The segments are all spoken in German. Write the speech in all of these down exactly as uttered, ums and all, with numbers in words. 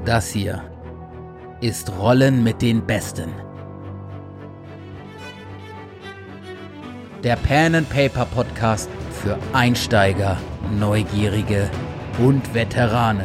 Das hier ist Rollen mit den Besten. Der Pen and Paper Podcast für Einsteiger, Neugierige und Veteranen.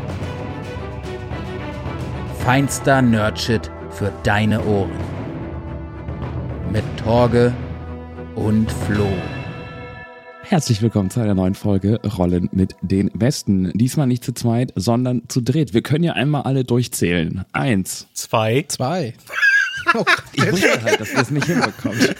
Feinster Nerdshit für deine Ohren. Mit Torge und Flo. Herzlich willkommen zu einer neuen Folge Rollen mit den Besten. Diesmal nicht zu zweit, sondern zu dritt. Wir können ja einmal alle durchzählen. Eins. Zwei. Zwei. Ich wusste halt, dass ihr es nicht hinbekommt.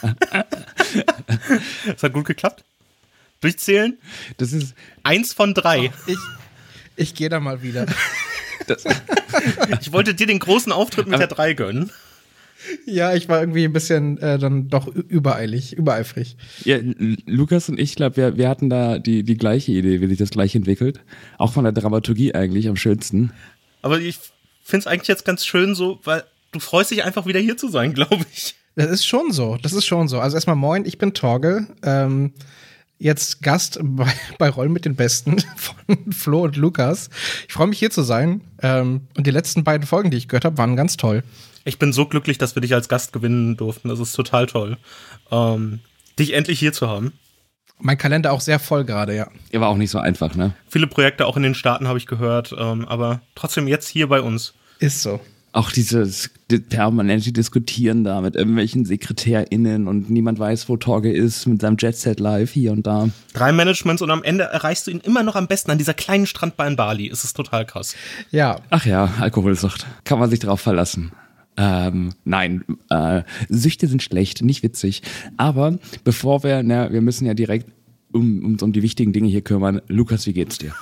Das hat gut geklappt. Durchzählen? Das ist Eins von drei. Ich, ich gehe da mal wieder. das, Ich wollte dir den großen Auftritt mit Aber- der drei gönnen. Ja, ich war irgendwie ein bisschen äh, dann doch übereilig, übereifrig. ja, L- Lukas und ich glaube, wir, wir hatten da die, die gleiche Idee, wie sich das gleich entwickelt. Auch von der Dramaturgie eigentlich am schönsten. Aber ich finde es eigentlich jetzt ganz schön so, weil du freust dich einfach wieder hier zu sein, glaube ich. Das ist schon so, das ist schon so. Also erstmal moin, ich bin Torge, ähm, jetzt Gast bei, bei Rollen mit den Besten von Flo und Lukas. Ich freue mich hier zu sein ähm, und die letzten beiden Folgen, die ich gehört habe, waren ganz toll. Ich bin so glücklich, dass wir dich als Gast gewinnen durften. Das ist total toll, ähm, dich endlich hier zu haben. Mein Kalender auch sehr voll gerade, ja. Ja, war auch nicht so einfach, ne? Viele Projekte auch in den Staaten habe ich gehört, ähm, aber trotzdem jetzt hier bei uns. Ist so. Auch dieses permanente Diskutieren da mit irgendwelchen SekretärInnen und niemand weiß, wo Torge ist mit seinem Jet-Set live hier und da. Drei Managements und am Ende erreichst du ihn immer noch am besten an dieser kleinen Strandbar in Bali. Es ist total krass. Ja, Ach ja, Alkoholsucht. Kann man sich drauf verlassen. Ähm, nein, äh, Süchte sind schlecht, nicht witzig. Aber bevor wir, na, wir müssen ja direkt um, um, um die wichtigen Dinge hier kümmern. Lukas, wie geht's dir?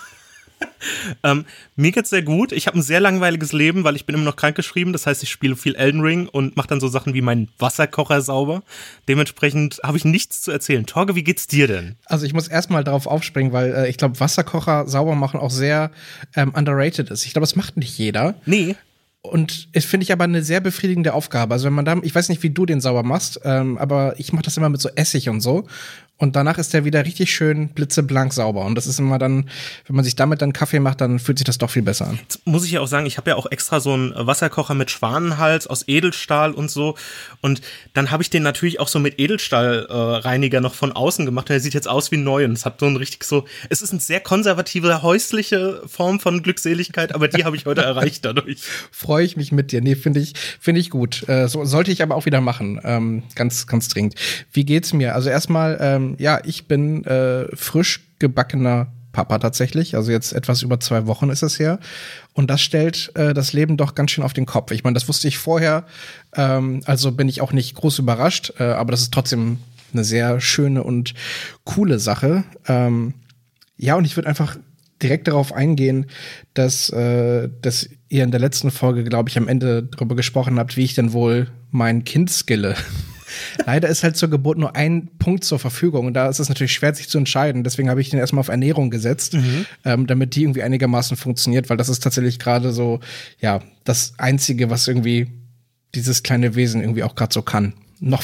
Ähm, mir geht's sehr gut. Ich habe ein sehr langweiliges Leben, weil ich bin immer noch krankgeschrieben. Das heißt, ich spiele viel Elden Ring und mache dann so Sachen wie meinen Wasserkocher sauber. Dementsprechend habe ich nichts zu erzählen. Torge, wie geht's dir denn? also ich muss erstmal drauf aufspringen, weil äh, ich glaube, Wasserkocher sauber machen auch sehr ähm, underrated ist. Ich glaube, das macht nicht jeder. Nee. Und es finde ich aber eine sehr befriedigende Aufgabe. Also wenn man da, ich weiß nicht, wie du den sauber machst, ähm, aber ich mache das immer mit so Essig und so. Und danach ist der wieder richtig schön blitzeblank sauber. Und das ist immer dann, wenn man sich damit dann Kaffee macht, dann fühlt sich das doch viel besser an. Jetzt muss ich ja auch sagen, ich habe ja auch extra so einen Wasserkocher mit Schwanenhals aus Edelstahl und so. Und dann habe ich den natürlich auch so mit Edelstahlreiniger äh, noch von außen gemacht. Und der sieht jetzt aus wie neu. Und es hat so ein richtig so, es ist eine sehr konservative, häusliche Form von Glückseligkeit, aber die habe ich heute erreicht dadurch. Freue ich mich mit dir. Nee, finde ich, finde ich gut. Äh, so, sollte ich aber auch wieder machen. Ähm, ganz, ganz dringend. Wie geht's mir? Also erstmal, ähm, ja, ich bin äh, frisch gebackener Papa tatsächlich. Also jetzt etwas über zwei Wochen ist es her. Und das stellt äh, das Leben doch ganz schön auf den Kopf. Ich meine, das wusste ich vorher. Ähm, also bin ich auch nicht groß überrascht. Äh, aber das ist trotzdem eine sehr schöne und coole Sache. Ähm, ja, und ich würde einfach direkt darauf eingehen, dass, äh, dass ihr in der letzten Folge, glaube ich, am Ende darüber gesprochen habt, wie ich denn wohl mein Kind skille. Leider ist halt zur Geburt nur ein Punkt zur Verfügung und da ist es natürlich schwer, sich zu entscheiden. Deswegen habe ich den erstmal auf Ernährung gesetzt, mhm. ähm, damit die irgendwie einigermaßen funktioniert, weil das ist tatsächlich gerade so, ja, das Einzige, was irgendwie dieses kleine Wesen irgendwie auch gerade so kann. Noch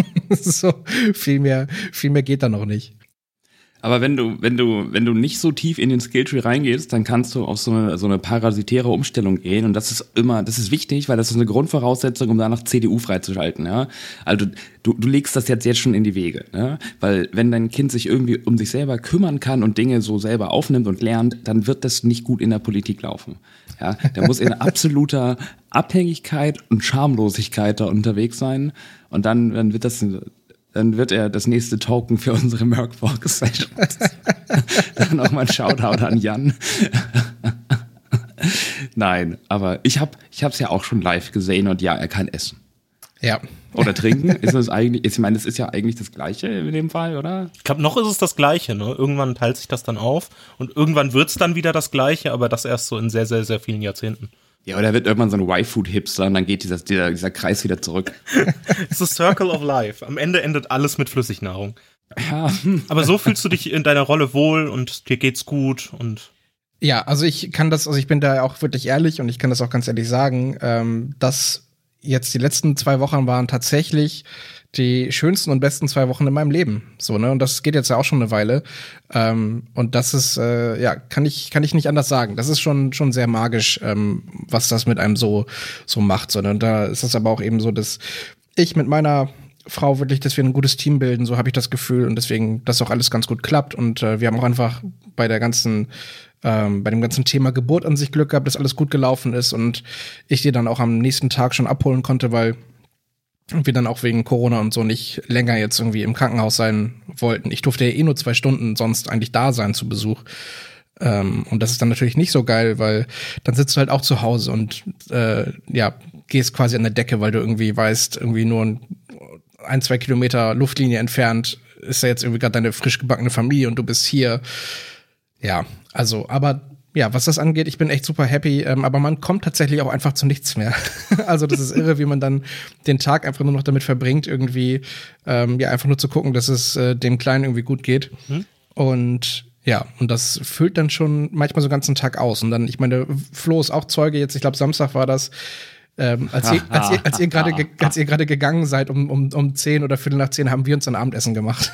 so viel mehr, viel mehr geht da noch nicht. Aber wenn du, wenn du, wenn du nicht so tief in den Skilltree reingehst, dann kannst du auf so eine, so eine parasitäre Umstellung gehen. Und das ist immer, das ist wichtig, weil das ist eine Grundvoraussetzung, um danach C D U freizuschalten, ja. Also, du, du legst das jetzt jetzt schon in die Wege, ne? Weil, wenn dein Kind sich irgendwie um sich selber kümmern kann und Dinge so selber aufnimmt und lernt, dann wird das nicht gut in der Politik laufen. Ja. Der muss in absoluter Abhängigkeit und Schamlosigkeit da unterwegs sein. Und dann, dann wird das, Dann wird er das nächste Token für unsere Merc-Four-Sessions. Dann nochmal ein Shoutout an Jan. Nein, aber ich habe ich hab's ja auch schon live gesehen und ja, er kann essen. Ja. Oder trinken. Ist das eigentlich, ich meine, das ist ja eigentlich das Gleiche in dem Fall, oder? Ich glaube, noch ist es das Gleiche, ne? Irgendwann teilt sich das dann auf und irgendwann wird's dann wieder das Gleiche, aber das erst so in sehr, sehr, sehr vielen Jahrzehnten. Ja, oder er wird irgendwann so ein Y-Food-Hipster und dann geht dieser, dieser, dieser Kreis wieder zurück. It's a circle of life. Am Ende endet alles mit Flüssignahrung. Ja. Aber so fühlst du dich in deiner Rolle wohl und dir geht's gut und Ja, also ich kann das, also ich bin da auch wirklich ehrlich und ich kann das auch ganz ehrlich sagen, ähm, dass jetzt die letzten zwei Wochen waren tatsächlich die schönsten und besten zwei Wochen in meinem Leben. So, ne? Und das geht jetzt ja auch schon eine Weile. Ähm, und das ist, äh, ja, kann ich, kann ich nicht anders sagen. Das ist schon, schon sehr magisch, ähm, was das mit einem so, so macht. So, ne? Und da ist es aber auch eben so, dass ich mit meiner Frau wirklich, dass wir ein gutes Team bilden, so habe ich das Gefühl. Und deswegen, dass auch alles ganz gut klappt. Und äh, wir haben auch einfach bei der ganzen Ähm, bei dem ganzen Thema Geburt an sich Glück gehabt, dass alles gut gelaufen ist und ich die dann auch am nächsten Tag schon abholen konnte, weil wir dann auch wegen Corona und so nicht länger jetzt irgendwie im Krankenhaus sein wollten. Ich durfte ja eh nur zwei Stunden sonst eigentlich da sein zu Besuch. Ähm, und das ist dann natürlich nicht so geil, weil dann sitzt du halt auch zu Hause und äh, ja, gehst quasi an der Decke, weil du irgendwie weißt, irgendwie nur ein, ein zwei Kilometer Luftlinie entfernt ist ja jetzt irgendwie gerade deine frisch gebackene Familie und du bist hier. Ja, also, aber ja, was das angeht, ich bin echt super happy, ähm, aber man kommt tatsächlich auch einfach zu nichts mehr. Also das ist irre, wie man dann den Tag einfach nur noch damit verbringt, irgendwie ähm, ja einfach nur zu gucken, dass es äh, dem Kleinen irgendwie gut geht. Mhm. Und ja, und das füllt dann schon manchmal so einen ganzen Tag aus. Und dann, ich meine, Flo ist auch Zeuge jetzt, ich glaube Samstag war das, ähm, als ihr, als ihr, als ihr gerade, ge- als ihr gerade gegangen seid um, um, um zehn oder Viertel nach zehn, haben wir uns ein Abendessen gemacht.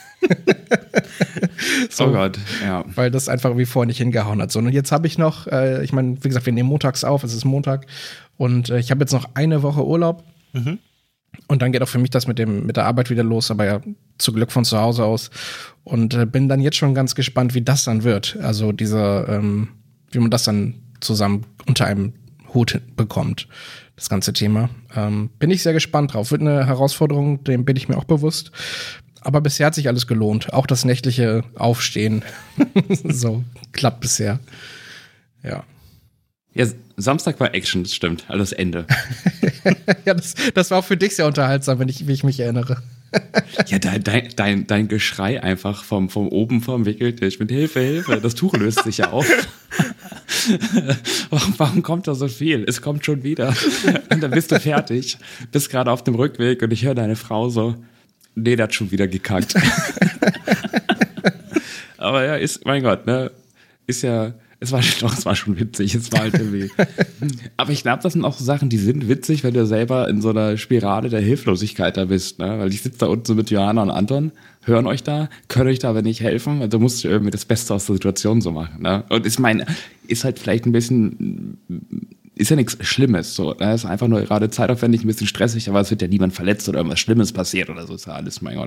So, oh Gott, ja. Weil das einfach wie vorher nicht hingehauen hat. So, und jetzt habe ich noch, äh, ich meine, wie gesagt, wir nehmen montags auf, es ist Montag und äh, ich habe jetzt noch eine Woche Urlaub mhm. und dann geht auch für mich das mit dem mit der Arbeit wieder los, aber ja, zu Glück von zu Hause aus und äh, bin dann jetzt schon ganz gespannt, wie das dann wird. Also dieser, ähm, wie man das dann zusammen unter einem Hut bekommt, das ganze Thema. Ähm, bin ich sehr gespannt drauf. Wird eine Herausforderung, dem bin ich mir auch bewusst. Aber bisher hat sich alles gelohnt. Auch das nächtliche Aufstehen. So, klappt bisher. Ja. Ja, Samstag war Action, das stimmt. Also das Ende. Ja, das, das war auch für dich sehr unterhaltsam, wenn ich, wie ich mich erinnere. Ja, dein, dein, dein, dein Geschrei einfach vom, vom oben vom Wickeltisch mit Hilfe, Hilfe. Das Tuch löst sich ja auf. Warum, warum kommt da so viel? Es kommt schon wieder. Und dann bist du fertig. Bist gerade auf dem Rückweg und ich höre deine Frau so, nee, der hat schon wieder gekackt. Aber ja, ist, mein Gott, ne, ist ja, es war doch, es war schon witzig, es war halt irgendwie. Aber ich glaube, das sind auch so Sachen, die sind witzig, wenn du selber in so einer Spirale der Hilflosigkeit da bist, ne, weil ich sitze da unten so mit Johanna und Anton, hören euch da, können euch da aber nicht helfen, also musst du irgendwie das Beste aus der Situation so machen, ne, und ich meine, ist halt vielleicht ein bisschen, ist ja nichts Schlimmes, so, ne? Ist einfach nur gerade zeitaufwendig, ein bisschen stressig, aber es wird ja niemand verletzt oder irgendwas Schlimmes passiert oder so, ist ja alles, mein Gott.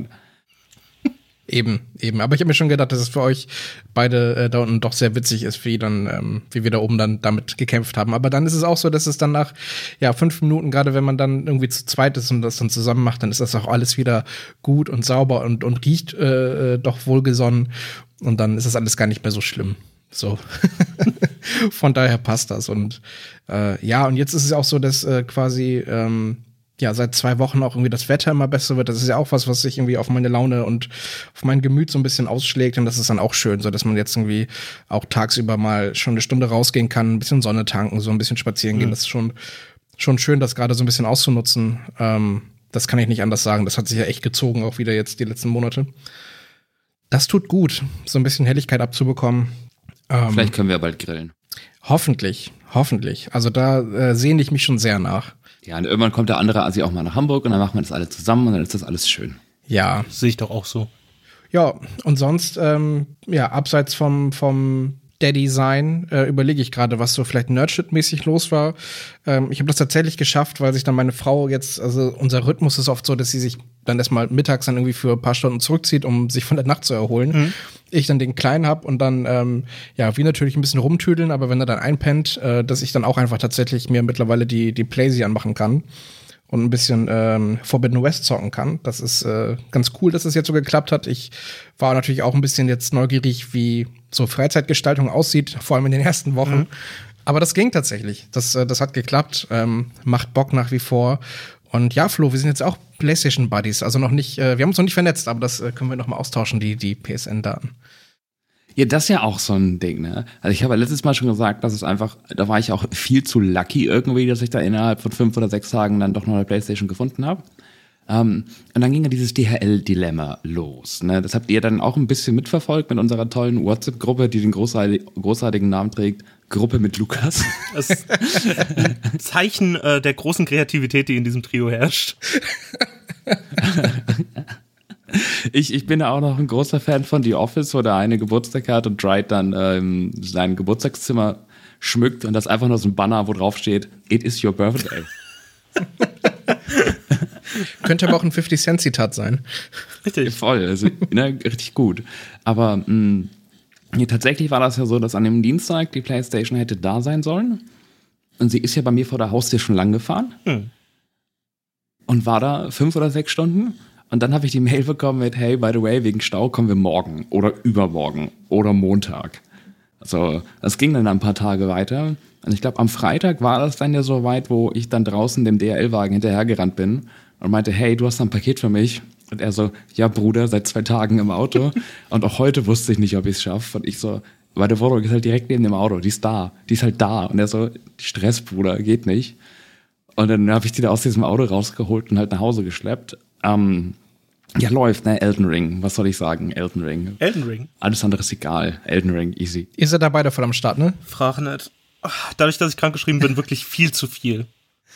Eben, eben. Aber ich habe mir schon gedacht, dass es für euch beide äh, da unten doch sehr witzig ist, wie dann, ähm, wie wir da oben dann damit gekämpft haben. Aber dann ist es auch so, dass es dann nach ja fünf Minuten, gerade wenn man dann irgendwie zu zweit ist und das dann zusammen macht, dann ist das auch alles wieder gut und sauber und und riecht äh, doch wohlgesonnen und dann ist das alles gar nicht mehr so schlimm. So. Von daher passt das. Und äh, ja, und jetzt ist es auch so, dass äh, quasi ähm, ja seit zwei Wochen auch irgendwie das Wetter immer besser wird. Das ist ja auch was, was sich irgendwie auf meine Laune und auf mein Gemüt so ein bisschen ausschlägt. Und das ist dann auch schön, so dass man jetzt irgendwie auch tagsüber mal schon eine Stunde rausgehen kann, ein bisschen Sonne tanken, so ein bisschen spazieren gehen. Mhm. Das ist schon schon schön, das gerade so ein bisschen auszunutzen. Ähm, das kann ich nicht anders sagen. Das hat sich ja echt gezogen, auch wieder jetzt die letzten Monate. Das tut gut, so ein bisschen Helligkeit abzubekommen. Ähm, Vielleicht können wir bald grillen. Hoffentlich, hoffentlich. Also da äh, sehne ich mich schon sehr nach. Ja, und irgendwann kommt der andere Asi auch mal nach Hamburg und dann machen wir das alle zusammen und dann ist das alles schön. Ja. Sehe ich doch auch so. Ja, und sonst, ähm, ja, abseits vom, vom Daddy-Sein äh, überlege ich gerade, was so vielleicht Nerdshit-mäßig los war. Ähm, ich habe das tatsächlich geschafft, weil sich dann meine Frau jetzt, also unser Rhythmus ist oft so, dass sie sich dann erstmal mittags dann irgendwie für ein paar Stunden zurückzieht, um sich von der Nacht zu erholen. Mhm. Ich dann den Kleinen hab und dann, ähm, ja, wie natürlich ein bisschen rumtüdeln, aber wenn er dann einpennt, äh, dass ich dann auch einfach tatsächlich mir mittlerweile die, die Playsee anmachen kann und ein bisschen ähm, Forbidden West zocken kann. Das ist äh, ganz cool, dass es das jetzt so geklappt hat. Ich war natürlich auch ein bisschen jetzt neugierig, wie so Freizeitgestaltung aussieht, vor allem in den ersten Wochen. Mhm. Aber das ging tatsächlich. Das, äh, das hat geklappt, ähm, macht Bock nach wie vor. Und ja, Flo, wir sind jetzt auch PlayStation-Buddies. Also noch nicht, äh, wir haben uns noch nicht vernetzt, aber das äh, können wir noch mal austauschen, die, die P S N-Daten. Ja, das ist ja auch so ein Ding, ne? Also ich habe ja letztes Mal schon gesagt, dass es einfach, da war ich auch viel zu lucky irgendwie, dass ich da innerhalb von fünf oder sechs Tagen dann doch noch eine PlayStation gefunden habe. Ähm, und dann ging ja dieses D H L-Dilemma los. Ne? Das habt ihr dann auch ein bisschen mitverfolgt mit unserer tollen WhatsApp-Gruppe, die den großartig, großartigen Namen trägt, Gruppe mit Lukas. Das ist ein Zeichen äh, der großen Kreativität, die in diesem Trio herrscht. Ich, ich bin ja auch noch ein großer Fan von The Office, wo der eine Geburtstag hat und Dwight dann ähm, sein Geburtstagszimmer schmückt und das einfach nur so ein Banner, wo drauf steht, It is your birthday. Könnte aber auch ein fifty Cent Zitat sein. Richtig. Voll, also ne, richtig gut. Aber mh, nee, tatsächlich war das ja so, dass an dem Dienstag die PlayStation hätte da sein sollen. Und sie ist ja bei mir vor der Haustür schon lang gefahren. Hm. Und war da fünf oder sechs Stunden. Und dann habe ich die Mail bekommen mit, hey, by the way, wegen Stau kommen wir morgen oder übermorgen oder Montag. Also das ging dann ein paar Tage weiter. Und ich glaube, am Freitag war das dann ja so weit, wo ich dann draußen dem D H L-Wagen hinterhergerannt bin und meinte, hey, du hast ein Paket für mich. Und er so, ja Bruder, seit zwei Tagen im Auto. Und auch heute wusste ich nicht, ob ich es schaffe. Und ich so, weil der Wohnung ist halt direkt neben dem Auto, die ist da, die ist halt da. Und er so, Stress, Bruder, geht nicht. Und dann habe ich die da aus diesem Auto rausgeholt und halt nach Hause geschleppt. Ähm, ja, läuft, ne? Elden Ring. Was soll ich sagen? Elden Ring. Elden Ring? Alles andere ist egal. Elden Ring, easy. Ihr seid da beide voll am Start, ne? Frage nicht. Dadurch, dass ich krankgeschrieben bin, wirklich viel zu viel.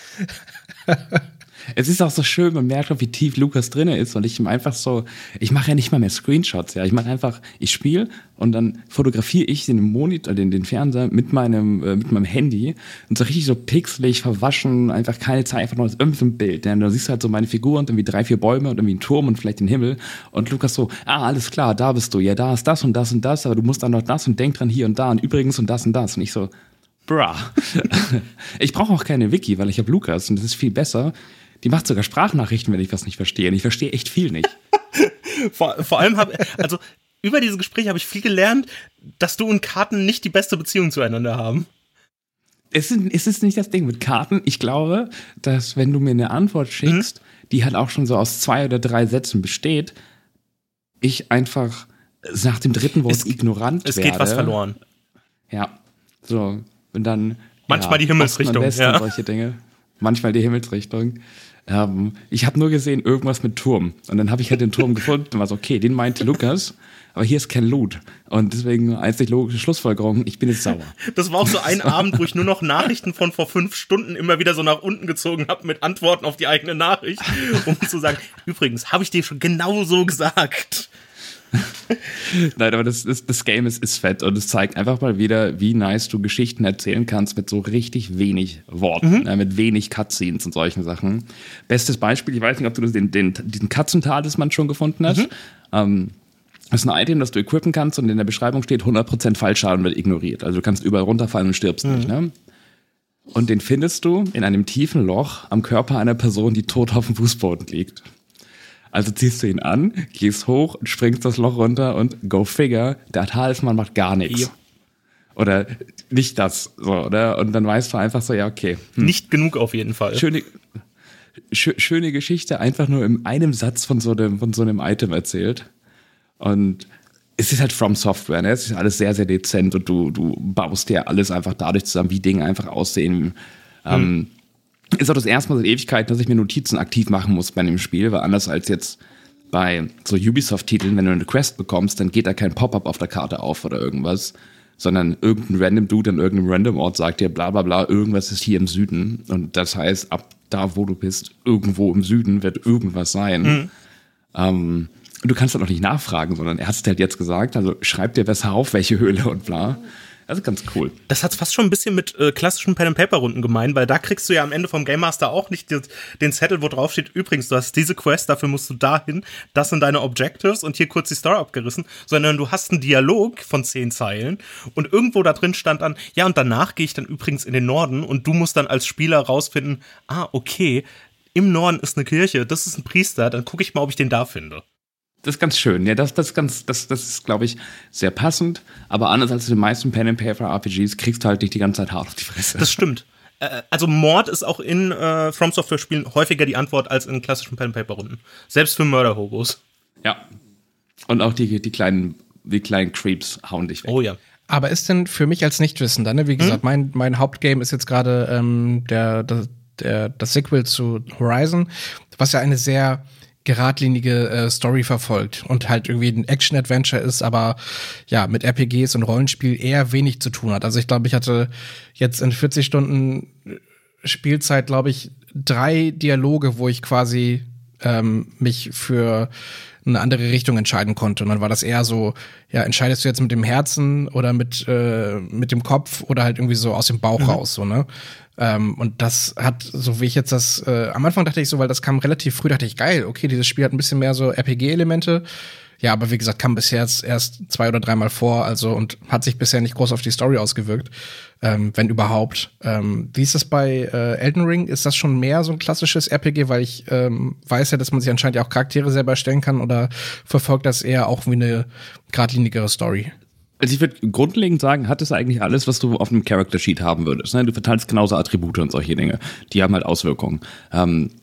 Es ist auch so schön, man merkt auch, wie tief Lukas drin ist und ich ihm einfach so, ich mache ja nicht mal mehr Screenshots, ja, ich mache einfach, ich spiele und dann fotografiere ich den Monitor, den, den Fernseher mit meinem, äh, mit meinem Handy und so richtig so pixelig, verwaschen, einfach keine Zeit, einfach nur das irgendwie so ein Bild, ja, und da siehst du halt so meine Figur und irgendwie drei, vier Bäume und irgendwie einen Turm und vielleicht den Himmel und Lukas so, ah, alles klar, da bist du, ja, da ist das und das und das, aber du musst dann noch das und denk dran hier und da und übrigens und das und das und ich so, bruh. Ich brauche auch keine Wiki, weil ich habe Lukas und das ist viel besser. Die macht sogar Sprachnachrichten, wenn ich was nicht verstehe. Und ich verstehe echt viel nicht. vor, vor allem habe, also über dieses Gespräch habe ich viel gelernt, dass du und Karten nicht die beste Beziehung zueinander haben. Es ist, es ist nicht das Ding mit Karten. Ich glaube, dass wenn du mir eine Antwort schickst, mhm. die halt auch schon so aus zwei oder drei Sätzen besteht, ich einfach nach dem dritten Wort es, ignorant es werde. Es geht was verloren. Ja, so. Und dann manchmal ja, die Himmelsrichtung. Ja. Solche Dinge. Manchmal die Himmelsrichtung. Ähm, ich habe nur gesehen, irgendwas mit Turm. Und dann habe ich halt den Turm gefunden und war so, okay, den meinte Lukas, aber hier ist kein Loot. Und deswegen einzig logische Schlussfolgerung, ich bin jetzt sauer. Das war auch so ein Abend, wo ich nur noch Nachrichten von vor fünf Stunden immer wieder so nach unten gezogen habe mit Antworten auf die eigene Nachricht, um zu sagen, übrigens, habe ich dir schon genau so gesagt. Nein, aber das, das, das Game ist, ist fett und es zeigt einfach mal wieder, wie nice du Geschichten erzählen kannst mit so richtig wenig Worten, mhm. äh, mit wenig Cutscenes und solchen Sachen. Bestes Beispiel, ich weiß nicht, ob du den, den, diesen Katzentalisman schon gefunden hast. Mhm. Ähm, das ist ein Item, das du equippen kannst und in der Beschreibung steht, hundert Prozent Fallschaden wird ignoriert. Also du kannst überall runterfallen und stirbst mhm. nicht. Ne? Und den findest du in einem tiefen Loch am Körper einer Person, die tot auf dem Fußboden liegt. Also ziehst du ihn an, gehst hoch und springst das Loch runter und go figure, der Talisman macht gar nichts. Ja. Oder nicht das, so, oder? Und dann weißt du einfach so, ja, okay. Hm. Nicht genug auf jeden Fall. Schöne, sch- schöne Geschichte, einfach nur in einem Satz von so einem, von so einem Item erzählt. Und es ist halt From Software, ne? Es ist alles sehr, sehr dezent und du, du baust dir alles einfach dadurch zusammen, wie Dinge einfach aussehen. Hm. Ähm, Ist auch das erste Mal seit Ewigkeiten, dass ich mir Notizen aktiv machen muss bei dem Spiel, weil anders als jetzt bei so Ubisoft-Titeln, wenn du eine Quest bekommst, dann geht da kein Pop-up auf der Karte auf oder irgendwas, sondern irgendein random Dude an irgendeinem random Ort sagt dir bla bla bla, irgendwas ist hier im Süden und das heißt, ab da, wo du bist, irgendwo im Süden wird irgendwas sein. Mhm. Ähm, du kannst dann auch nicht nachfragen, sondern er hat es halt jetzt gesagt, also schreib dir besser auf, welche Höhle und bla. Das ist ganz cool. Das hat's fast schon ein bisschen mit äh, klassischen Pen-and-Paper-Runden gemein, weil da kriegst du ja am Ende vom Game Master auch nicht die, den Zettel, wo drauf steht, übrigens, du hast diese Quest, dafür musst du dahin, das sind deine Objectives und hier kurz die Story abgerissen, sondern du hast einen Dialog von zehn Zeilen und irgendwo da drin stand dann, ja, und danach gehe ich dann übrigens in den Norden und du musst dann als Spieler rausfinden, ah, okay, im Norden ist eine Kirche, das ist ein Priester, dann gucke ich mal, ob ich den da finde. Das ist ganz schön. Ja, das, das ist ganz, das, das ist, glaube ich, sehr passend. Aber anders als in den meisten Pen-and-Paper-R P Gs kriegst du halt nicht die ganze Zeit hart auf die Fresse. Das stimmt. Äh, also Mord ist auch in äh, From Software-Spielen häufiger die Antwort als in klassischen Pen-and-Paper-Runden. Selbst für Murder-Hobos. Ja. Und auch die, die kleinen, die kleinen Creeps hauen dich weg. Oh ja. Aber ist denn für mich als Nichtwissender, ne? Wie gesagt, hm? mein, mein Hauptgame ist jetzt gerade ähm, der, der der, das Sequel zu Horizon, was ja eine sehr geradlinige äh, Story verfolgt und halt irgendwie ein Action-Adventure ist, aber ja, mit R P Gs und Rollenspiel eher wenig zu tun hat. Also ich glaube, ich hatte jetzt in vierzig Stunden Spielzeit, glaube ich, drei Dialoge, wo ich quasi ähm, mich für eine andere Richtung entscheiden konnte. Und dann war das eher so, ja, entscheidest du jetzt mit dem Herzen oder mit äh, mit dem Kopf oder halt irgendwie so aus dem Bauch mhm. raus, so, ne? Ähm, und das hat, so wie ich jetzt das, äh, am Anfang dachte ich so, weil das kam relativ früh, dachte ich, geil, okay, dieses Spiel hat ein bisschen mehr so R P G-Elemente. Ja, aber wie gesagt, kam bisher jetzt erst zwei oder dreimal vor, also und hat sich bisher nicht groß auf die Story ausgewirkt, ähm, wenn überhaupt. Ähm, wie ist das bei äh, Elden Ring? Ist das schon mehr so ein klassisches R P G, weil ich ähm, weiß ja, dass man sich anscheinend ja auch Charaktere selber erstellen kann, oder verfolgt das eher auch wie eine geradlinigere Story? Also ich würde grundlegend sagen, hat es eigentlich alles, was du auf einem Character Sheet haben würdest. Ne? Du verteilst genauso Attribute und solche Dinge. Die haben halt Auswirkungen. Ähm,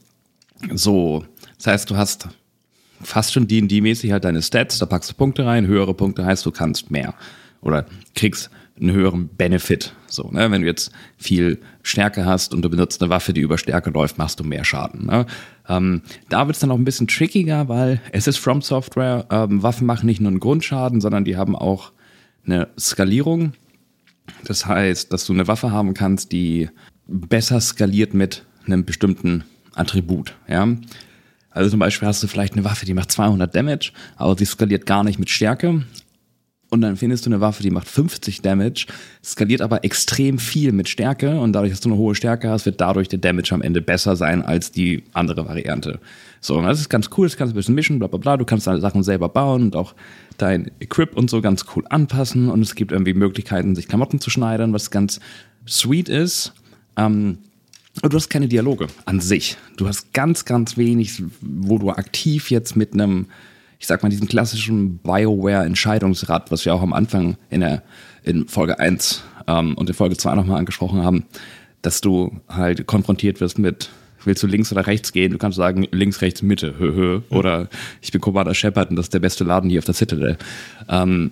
so, das heißt, du hast fast schon D und D-mäßig halt deine Stats, da packst du Punkte rein, höhere Punkte heißt, du kannst mehr. Oder kriegst einen höheren Benefit. So, ne? Wenn du jetzt viel Stärke hast und du benutzt eine Waffe, die über Stärke läuft, machst du mehr Schaden. Ne? Ähm, da wird's dann auch ein bisschen trickiger, weil es ist From Software. Ähm, Waffen machen nicht nur einen Grundschaden, sondern die haben auch eine Skalierung. Das heißt, dass du eine Waffe haben kannst, die besser skaliert mit einem bestimmten Attribut. Ja? Also zum Beispiel hast du vielleicht eine Waffe, die macht zweihundert Damage, aber die skaliert gar nicht mit Stärke. Und dann findest du eine Waffe, die macht fünfzig Damage, skaliert aber extrem viel mit Stärke. Und dadurch, dass du eine hohe Stärke hast, wird dadurch der Damage am Ende besser sein als die andere Variante. So, und das ist ganz cool, das kannst du ein bisschen mischen, bla bla bla. Du kannst deine Sachen selber bauen und auch dein Equip und so ganz cool anpassen. Und es gibt irgendwie Möglichkeiten, sich Klamotten zu schneidern, was ganz sweet ist. Ähm, und du hast keine Dialoge an sich. Du hast ganz, ganz wenig, wo du aktiv jetzt mit einem, ich sag mal, diesem klassischen BioWare-Entscheidungsrad, was wir auch am Anfang in der in Folge eins ähm, und in Folge zwei nochmal angesprochen haben, dass du halt konfrontiert wirst mit, willst du links oder rechts gehen? Du kannst sagen, links, rechts, Mitte, hö, hö. Oder ich bin Commander Shepard und das ist der beste Laden hier auf der Citadel. Ähm,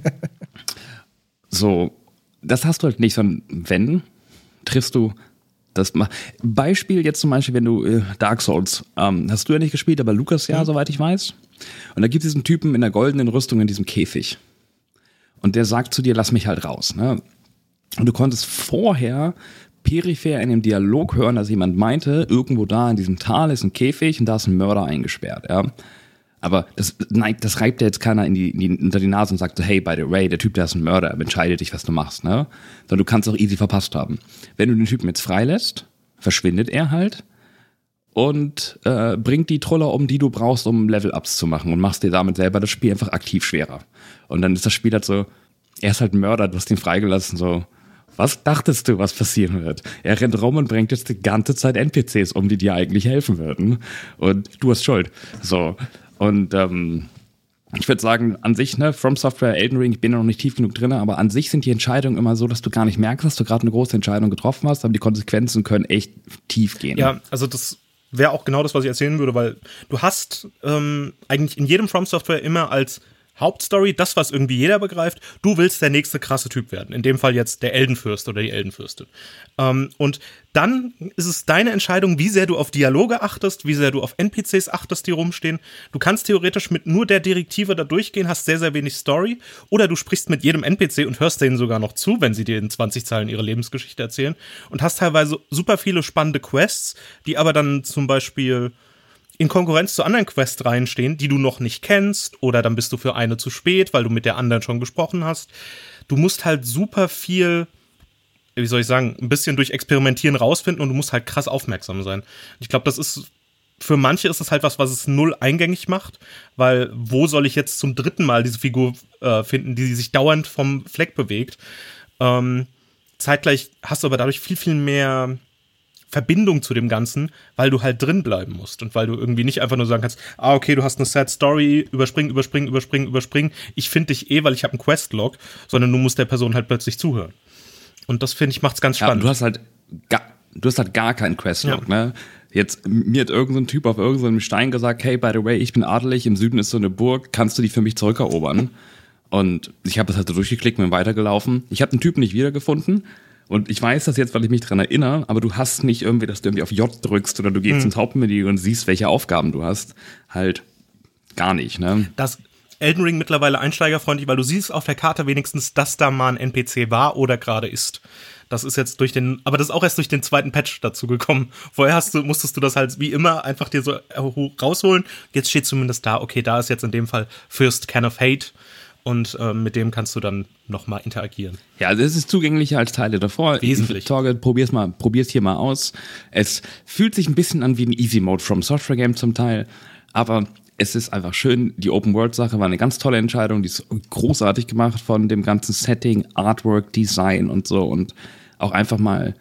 so, das hast du halt nicht, sondern wenn, triffst du das ma- Beispiel jetzt zum Beispiel, wenn du äh, Dark Souls, ähm, hast du ja nicht gespielt, aber Lukas ja, mhm. soweit ich weiß. Und da gibt es diesen Typen in der goldenen Rüstung in diesem Käfig. Und der sagt zu dir, lass mich halt raus. Ne? Und du konntest vorher peripher in dem Dialog hören, dass jemand meinte, irgendwo da in diesem Tal ist ein Käfig und da ist ein Mörder eingesperrt. Ja? Aber das, nein, das reibt ja jetzt keiner in die, in die, unter die Nase und sagt so, hey, by the way, der Typ, der ist ein Mörder, entscheide dich, was du machst. Ne? Sondern du kannst auch easy verpasst haben. Wenn du den Typen jetzt freilässt, verschwindet er halt und äh, bringt die Troller um, die du brauchst, um Level-Ups zu machen und machst dir damit selber das Spiel einfach aktiv schwerer. Und dann ist das Spiel halt so, er ist halt ein Mörder, du hast ihn freigelassen, so, was dachtest du, was passieren wird? Er rennt rum und bringt jetzt die ganze Zeit N P Cs um, die dir eigentlich helfen würden. Und du hast Schuld. So. Und ähm, ich würde sagen, an sich, ne, From Software, Elden Ring, ich bin ja noch nicht tief genug drin, aber an sich sind die Entscheidungen immer so, dass du gar nicht merkst, dass du gerade eine große Entscheidung getroffen hast, aber die Konsequenzen können echt tief gehen. Ja, also das wäre auch genau das, was ich erzählen würde, weil du hast ähm, eigentlich in jedem From Software immer als Hauptstory, das, was irgendwie jeder begreift, du willst der nächste krasse Typ werden. In dem Fall jetzt der Eldenfürst oder die Eldenfürstin. Ähm, und dann ist es deine Entscheidung, wie sehr du auf Dialoge achtest, wie sehr du auf N P Cs achtest, die rumstehen. Du kannst theoretisch mit nur der Direktive da durchgehen, hast sehr, sehr wenig Story. Oder du sprichst mit jedem N P C und hörst denen sogar noch zu, wenn sie dir in zwanzig Zeilen ihre Lebensgeschichte erzählen. Und hast teilweise super viele spannende Quests, die aber dann zum Beispiel in Konkurrenz zu anderen Quests reinstehen, die du noch nicht kennst, oder dann bist du für eine zu spät, weil du mit der anderen schon gesprochen hast. Du musst halt super viel, wie soll ich sagen, ein bisschen durch Experimentieren rausfinden und du musst halt krass aufmerksam sein. Ich glaube, das ist, für manche ist das halt was, was es null eingängig macht, weil wo soll ich jetzt zum dritten Mal diese Figur äh, finden, die sich dauernd vom Fleck bewegt? Ähm, zeitgleich hast du aber dadurch viel, viel mehr Verbindung zu dem Ganzen, weil du halt drin bleiben musst und weil du irgendwie nicht einfach nur sagen kannst, ah, okay, du hast eine Sad Story, überspringen, überspringen, überspringen, überspringen, ich finde dich eh, weil ich habe einen Questlog, sondern du musst der Person halt plötzlich zuhören. Und das, finde ich, macht's ganz spannend. Ja, du hast halt gar, du hast halt gar keinen Questlog, ja. Ne? Jetzt, mir hat irgendein Typ auf irgendeinem Stein gesagt, hey, by the way, ich bin adelig, im Süden ist so eine Burg, kannst du die für mich zurückerobern? Und ich habe das halt so durchgeklickt und bin weitergelaufen. Ich habe den Typen nicht wiedergefunden, Und ich weiß das jetzt, weil ich mich dran erinnere, aber du hast nicht irgendwie, dass du irgendwie auf J drückst oder du gehst mhm. ins Hauptmenü und siehst, welche Aufgaben du hast. Halt gar nicht, ne? Das Elden Ring mittlerweile einsteigerfreundlich, weil du siehst auf der Karte wenigstens, dass da mal ein N P C war oder gerade ist. Das ist jetzt durch den, aber das ist auch erst durch den zweiten Patch dazu gekommen. Vorher hast du, musstest du das halt wie immer einfach dir so rausholen. Jetzt steht zumindest da, okay, da ist jetzt in dem Fall Fürst Can of Hate und äh, mit dem kannst du dann nochmal interagieren. Ja, also es ist zugänglicher als Teile davor. Wesentlich. Torge, probier's mal, probier's hier mal aus. Es fühlt sich ein bisschen an wie ein Easy Mode from Software Game zum Teil, aber es ist einfach schön. Die Open-World-Sache war eine ganz tolle Entscheidung. Die ist großartig gemacht von dem ganzen Setting, Artwork, Design und so. Und auch einfach mal,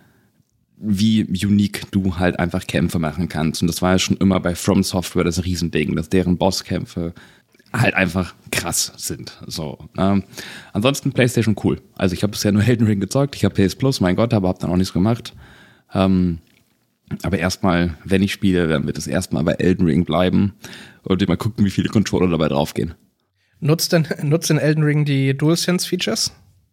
wie unique du halt einfach Kämpfe machen kannst. Und das war ja schon immer bei From Software das Riesending, dass deren Bosskämpfe halt einfach krass sind. So. Ähm, ansonsten PlayStation cool. Also ich habe bisher nur Elden Ring gezockt. Ich habe P S Plus, mein Gott, aber habe dann auch nichts gemacht. Ähm, aber erstmal, wenn ich spiele, dann wird es erstmal bei Elden Ring bleiben. Und mal gucken, wie viele Controller dabei draufgehen. Nutzt denn, nutzt denn Elden Ring die DualSense-Features?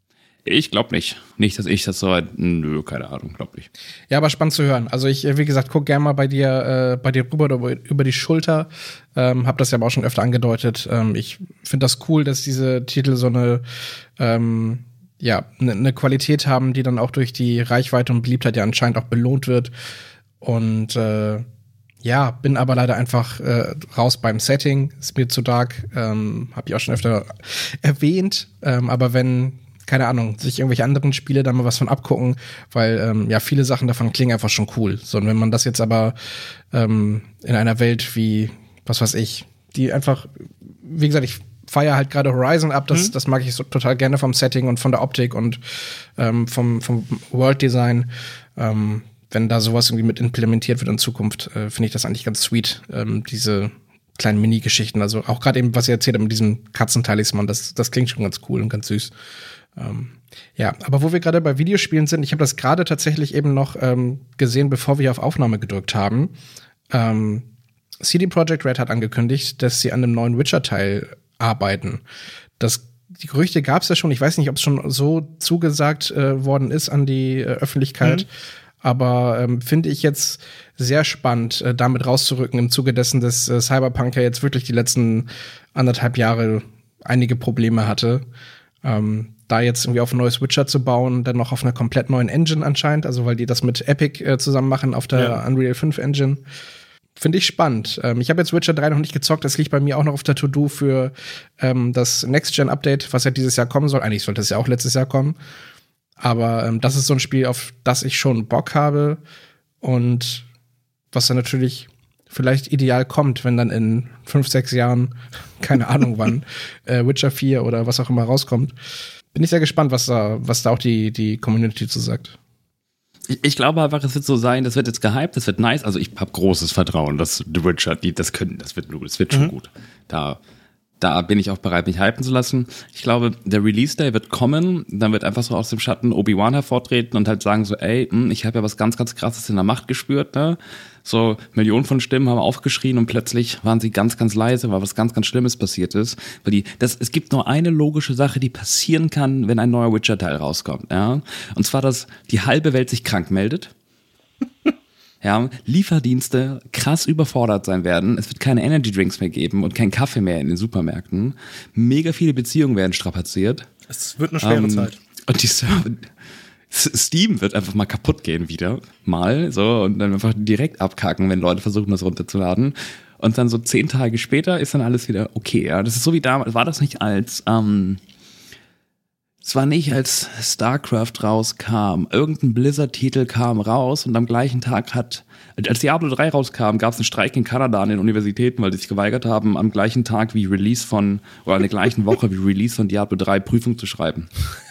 Ich glaube nicht. Nicht, dass ich das so, nö, keine Ahnung, glaube nicht. Ja, aber spannend zu hören. Also ich, wie gesagt, guck gerne mal bei dir, äh, bei dir rüber oder über die Schulter. Ähm, hab das ja aber auch schon öfter angedeutet. Ähm, ich finde das cool, dass diese Titel so eine, ähm, ja, eine ne Qualität haben, die dann auch durch die Reichweite und Beliebtheit ja anscheinend auch belohnt wird. Und äh, ja, bin aber leider einfach äh, raus beim Setting. Ist mir zu dark. Ähm, hab ich auch schon öfter erwähnt. Ähm, aber wenn, keine Ahnung, sich irgendwelche anderen Spiele da mal was von abgucken, weil ähm, ja, viele Sachen davon klingen einfach schon cool. So, und wenn man das jetzt aber ähm, in einer Welt wie, was weiß ich, die einfach, wie gesagt, ich feiere halt gerade Horizon ab, das, mhm. das mag ich so total gerne vom Setting und von der Optik und ähm, vom, vom World Design. Ähm, wenn da sowas irgendwie mit implementiert wird in Zukunft, äh, finde ich das eigentlich ganz sweet, ähm, diese kleinen Mini-Geschichten. Also auch gerade eben, was ihr erzählt habt mit diesem Katzentalisman, das, das klingt schon ganz cool und ganz süß. Ähm, ja, aber wo wir gerade bei Videospielen sind, ich habe das gerade tatsächlich eben noch ähm, gesehen, bevor wir auf Aufnahme gedrückt haben. Ähm, C D Projekt Red hat angekündigt, dass sie an einem neuen Witcher-Teil arbeiten. Das Die Gerüchte gab es ja schon. Ich weiß nicht, ob es schon so zugesagt äh, worden ist an die äh, Öffentlichkeit. Mhm. Aber ähm, finde ich jetzt sehr spannend, äh, damit rauszurücken im Zuge dessen, dass äh, Cyberpunk ja jetzt wirklich die letzten anderthalb Jahre einige Probleme hatte. Ähm, da jetzt irgendwie auf ein neues Witcher zu bauen, dann noch auf einer komplett neuen Engine anscheinend, also weil die das mit Epic äh, zusammen machen auf der ja. Unreal fünf Engine. Finde ich spannend. Ähm, ich habe jetzt Witcher drei noch nicht gezockt, das liegt bei mir auch noch auf der To-Do für ähm, das Next-Gen-Update, was ja dieses Jahr kommen soll. Eigentlich sollte es ja auch letztes Jahr kommen. Aber ähm, das ist so ein Spiel, auf das ich schon Bock habe und was dann natürlich vielleicht ideal kommt, wenn dann in fünf, sechs Jahren, keine Ahnung wann, äh, Witcher vier oder was auch immer rauskommt. Bin ich sehr gespannt, was da, was da auch die, die Community zu sagt. Ich, ich glaube einfach, es wird so sein, das wird jetzt gehypt, das wird nice. Also ich habe großes Vertrauen, dass The Witcher, die das können, das wird, das wird schon mhm. gut. Da Da bin ich auch bereit, mich hypen zu lassen. Ich glaube, der Release-Day wird kommen, dann wird einfach so aus dem Schatten Obi-Wan hervortreten und halt sagen so, ey, mh, ich habe ja was ganz, ganz Krasses in der Macht gespürt, ne? So Millionen von Stimmen haben aufgeschrien und plötzlich waren sie ganz, ganz leise, weil was ganz, ganz Schlimmes passiert ist. Weil die, das, es gibt nur eine logische Sache, die passieren kann, wenn ein neuer Witcher-Teil rauskommt, ja? Und zwar, dass die halbe Welt sich krank meldet. Ja, Lieferdienste krass überfordert sein werden. Es wird keine Energy Drinks mehr geben und kein Kaffee mehr in den Supermärkten. Mega viele Beziehungen werden strapaziert. Es wird eine schwere ähm, Zeit. Und die Server, Steam wird einfach mal kaputt gehen wieder. Mal, so, und dann einfach direkt abkacken, wenn Leute versuchen, das runterzuladen. Und dann so zehn Tage später ist dann alles wieder okay, ja. Das ist so wie damals, war das nicht als, ähm, es war nicht, als StarCraft rauskam, irgendein Blizzard-Titel kam raus und am gleichen Tag hat, als Diablo drei rauskam, gab es einen Streik in Kanada an den Universitäten, weil die sich geweigert haben, am gleichen Tag wie Release von, oder in der gleichen Woche wie Release von Diablo drei Prüfung zu schreiben.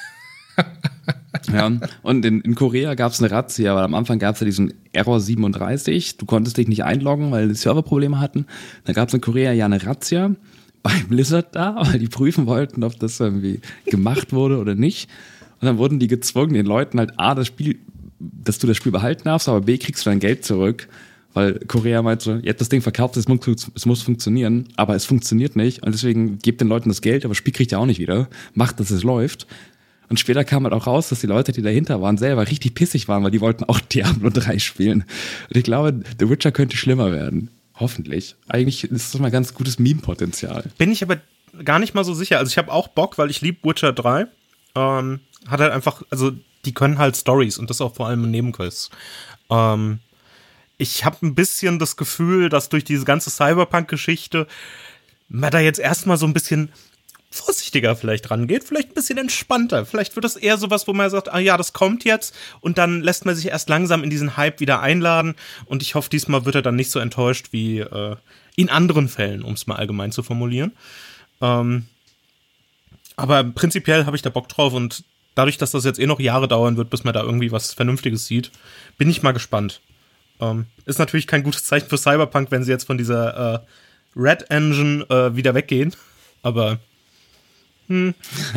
Ja, und in, in Korea gab es eine Razzia, weil am Anfang gab es ja diesen Error siebenunddreißig, du konntest dich nicht einloggen, weil die Serverprobleme hatten. Dann gab es in Korea ja eine Razzia bei Blizzard da, weil die prüfen wollten, ob das irgendwie gemacht wurde oder nicht. Und dann wurden die gezwungen, den Leuten halt A, das Spiel, dass du das Spiel behalten darfst, aber B, kriegst du dein Geld zurück. Weil Korea meint so, ihr habt das Ding verkauft, es muss, es muss funktionieren, aber es funktioniert nicht. Und deswegen gebt den Leuten das Geld, aber das Spiel kriegt ihr auch nicht wieder. Macht, dass es läuft. Und später kam halt auch raus, dass die Leute, die dahinter waren, selber richtig pissig waren, weil die wollten auch Diablo drei spielen. Und ich glaube, The Witcher könnte schlimmer werden. Hoffentlich. Eigentlich ist das mal ganz gutes Meme-Potenzial. Bin ich aber gar nicht mal so sicher. Also ich habe auch Bock, weil ich liebe Witcher drei. Ähm, hat halt einfach, also die können halt Stories und das auch vor allem in Nebenquests. Ähm, ich habe ein bisschen das Gefühl, dass durch diese ganze Cyberpunk-Geschichte man da jetzt erstmal so ein bisschen vorsichtiger vielleicht rangeht, vielleicht ein bisschen entspannter. Vielleicht wird das eher sowas, wo man sagt, ah ja, das kommt jetzt und dann lässt man sich erst langsam in diesen Hype wieder einladen und ich hoffe, diesmal wird er dann nicht so enttäuscht wie äh, in anderen Fällen, um es mal allgemein zu formulieren. Ähm, aber prinzipiell habe ich da Bock drauf und dadurch, dass das jetzt eh noch Jahre dauern wird, bis man da irgendwie was Vernünftiges sieht, bin ich mal gespannt. Ähm, ist natürlich kein gutes Zeichen für Cyberpunk, wenn sie jetzt von dieser äh, Red Engine äh, wieder weggehen, aber Hm.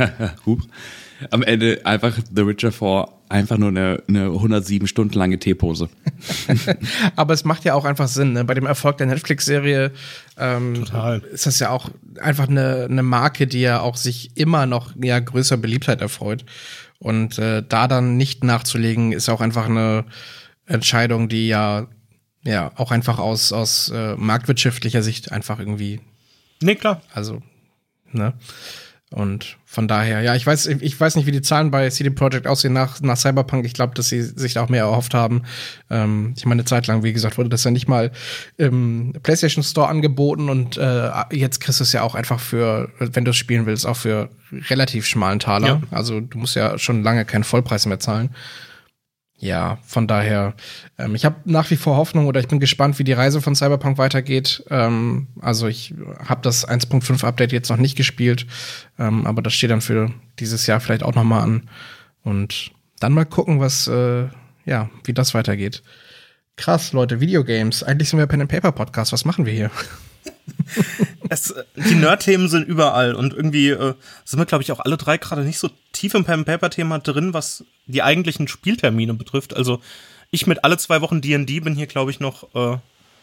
Am Ende einfach The Witcher vier, einfach nur eine, eine hundertsieben Stunden lange T-Pose. Aber es macht ja auch einfach Sinn, ne? Bei dem Erfolg der Netflix-Serie ähm, Total. ist das ja auch einfach eine, eine Marke, die ja auch sich immer noch ja, größer Beliebtheit erfreut. Und äh, da dann nicht nachzulegen, ist auch einfach eine Entscheidung, die ja, ja auch einfach aus, aus äh, marktwirtschaftlicher Sicht einfach irgendwie. Nee, klar. Also, ne? Und von daher, ja, ich weiß, ich weiß nicht, wie die Zahlen bei C D Projekt aussehen nach, nach Cyberpunk. Ich glaube, dass sie sich da auch mehr erhofft haben. Ähm, ich meine, eine Zeit lang, wie gesagt, wurde das ja nicht mal im PlayStation Store angeboten und äh, jetzt kriegst du es ja auch einfach für, wenn du es spielen willst, auch für relativ schmalen Taler. Ja. Also du musst ja schon lange keinen Vollpreis mehr zahlen. Ja, von daher, ähm, ich habe nach wie vor Hoffnung oder ich bin gespannt, wie die Reise von Cyberpunk weitergeht. Ähm, also ich habe das eins Punkt fünf Update jetzt noch nicht gespielt, ähm, aber das steht dann für dieses Jahr vielleicht auch noch mal an. Und dann mal gucken, was, äh, ja, wie das weitergeht. Krass, Leute, Videogames. Eigentlich sind wir Pen and Paper Podcast. Was machen wir hier? Es, die Nerd-Themen sind überall und irgendwie äh, sind wir, glaube ich, auch alle drei gerade nicht so tief im Pen-and-Paper-Thema drin, was die eigentlichen Spieltermine betrifft. Also ich mit alle zwei Wochen D und D bin hier, glaube ich, noch äh,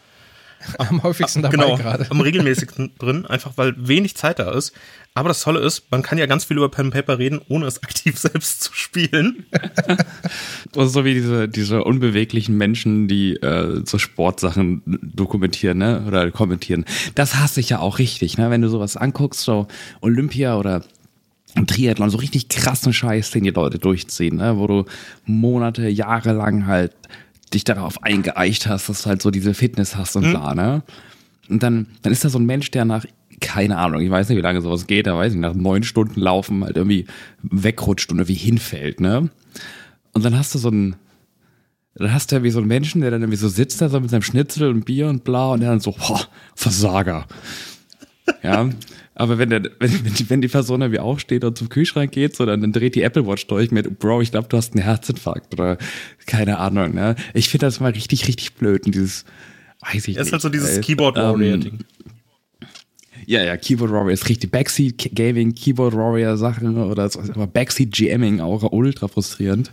am häufigsten dabei genau, gerade. Am regelmäßigsten drin, einfach weil wenig Zeit da ist. Aber das Tolle ist, man kann ja ganz viel über Pen and Paper reden, ohne es aktiv selbst zu spielen. Also so wie diese, diese unbeweglichen Menschen, die äh, so Sportsachen dokumentieren, ne, oder kommentieren. Das hasse ich ja auch richtig, ne, wenn du sowas anguckst, so Olympia oder Triathlon, so richtig krassen Scheiß, den die Leute durchziehen, ne, wo du Monate, Jahre lang halt dich darauf eingeeicht hast, dass du halt so diese Fitness hast und bla, ne? Und dann, dann ist da so ein Mensch, der nach, keine Ahnung, ich weiß nicht, wie lange sowas geht, da weiß ich, nach neun Stunden Laufen halt irgendwie wegrutscht und irgendwie hinfällt, ne? Und dann hast du so einen, dann hast du ja wie so einen Menschen, der dann irgendwie so sitzt da so mit seinem Schnitzel und Bier und bla und der dann so, boah, Versager. Ja, aber wenn der, wenn, wenn, die, wenn die Person irgendwie aufsteht und zum Kühlschrank geht, so, dann, dann dreht die Apple Watch durch mit, Bro, ich glaube, du hast einen Herzinfarkt oder keine Ahnung, ne? Ich finde das mal richtig, richtig blöd und dieses, weiß ich nicht. Es ist halt so dieses äh, Keyboard Warrior-Ding. Ähm, ja, ja, Keyboard Warrior ist richtig. Backseat Gaming, Keyboard Warrior Sachen oder so, aber Backseat Jamming auch ultra frustrierend.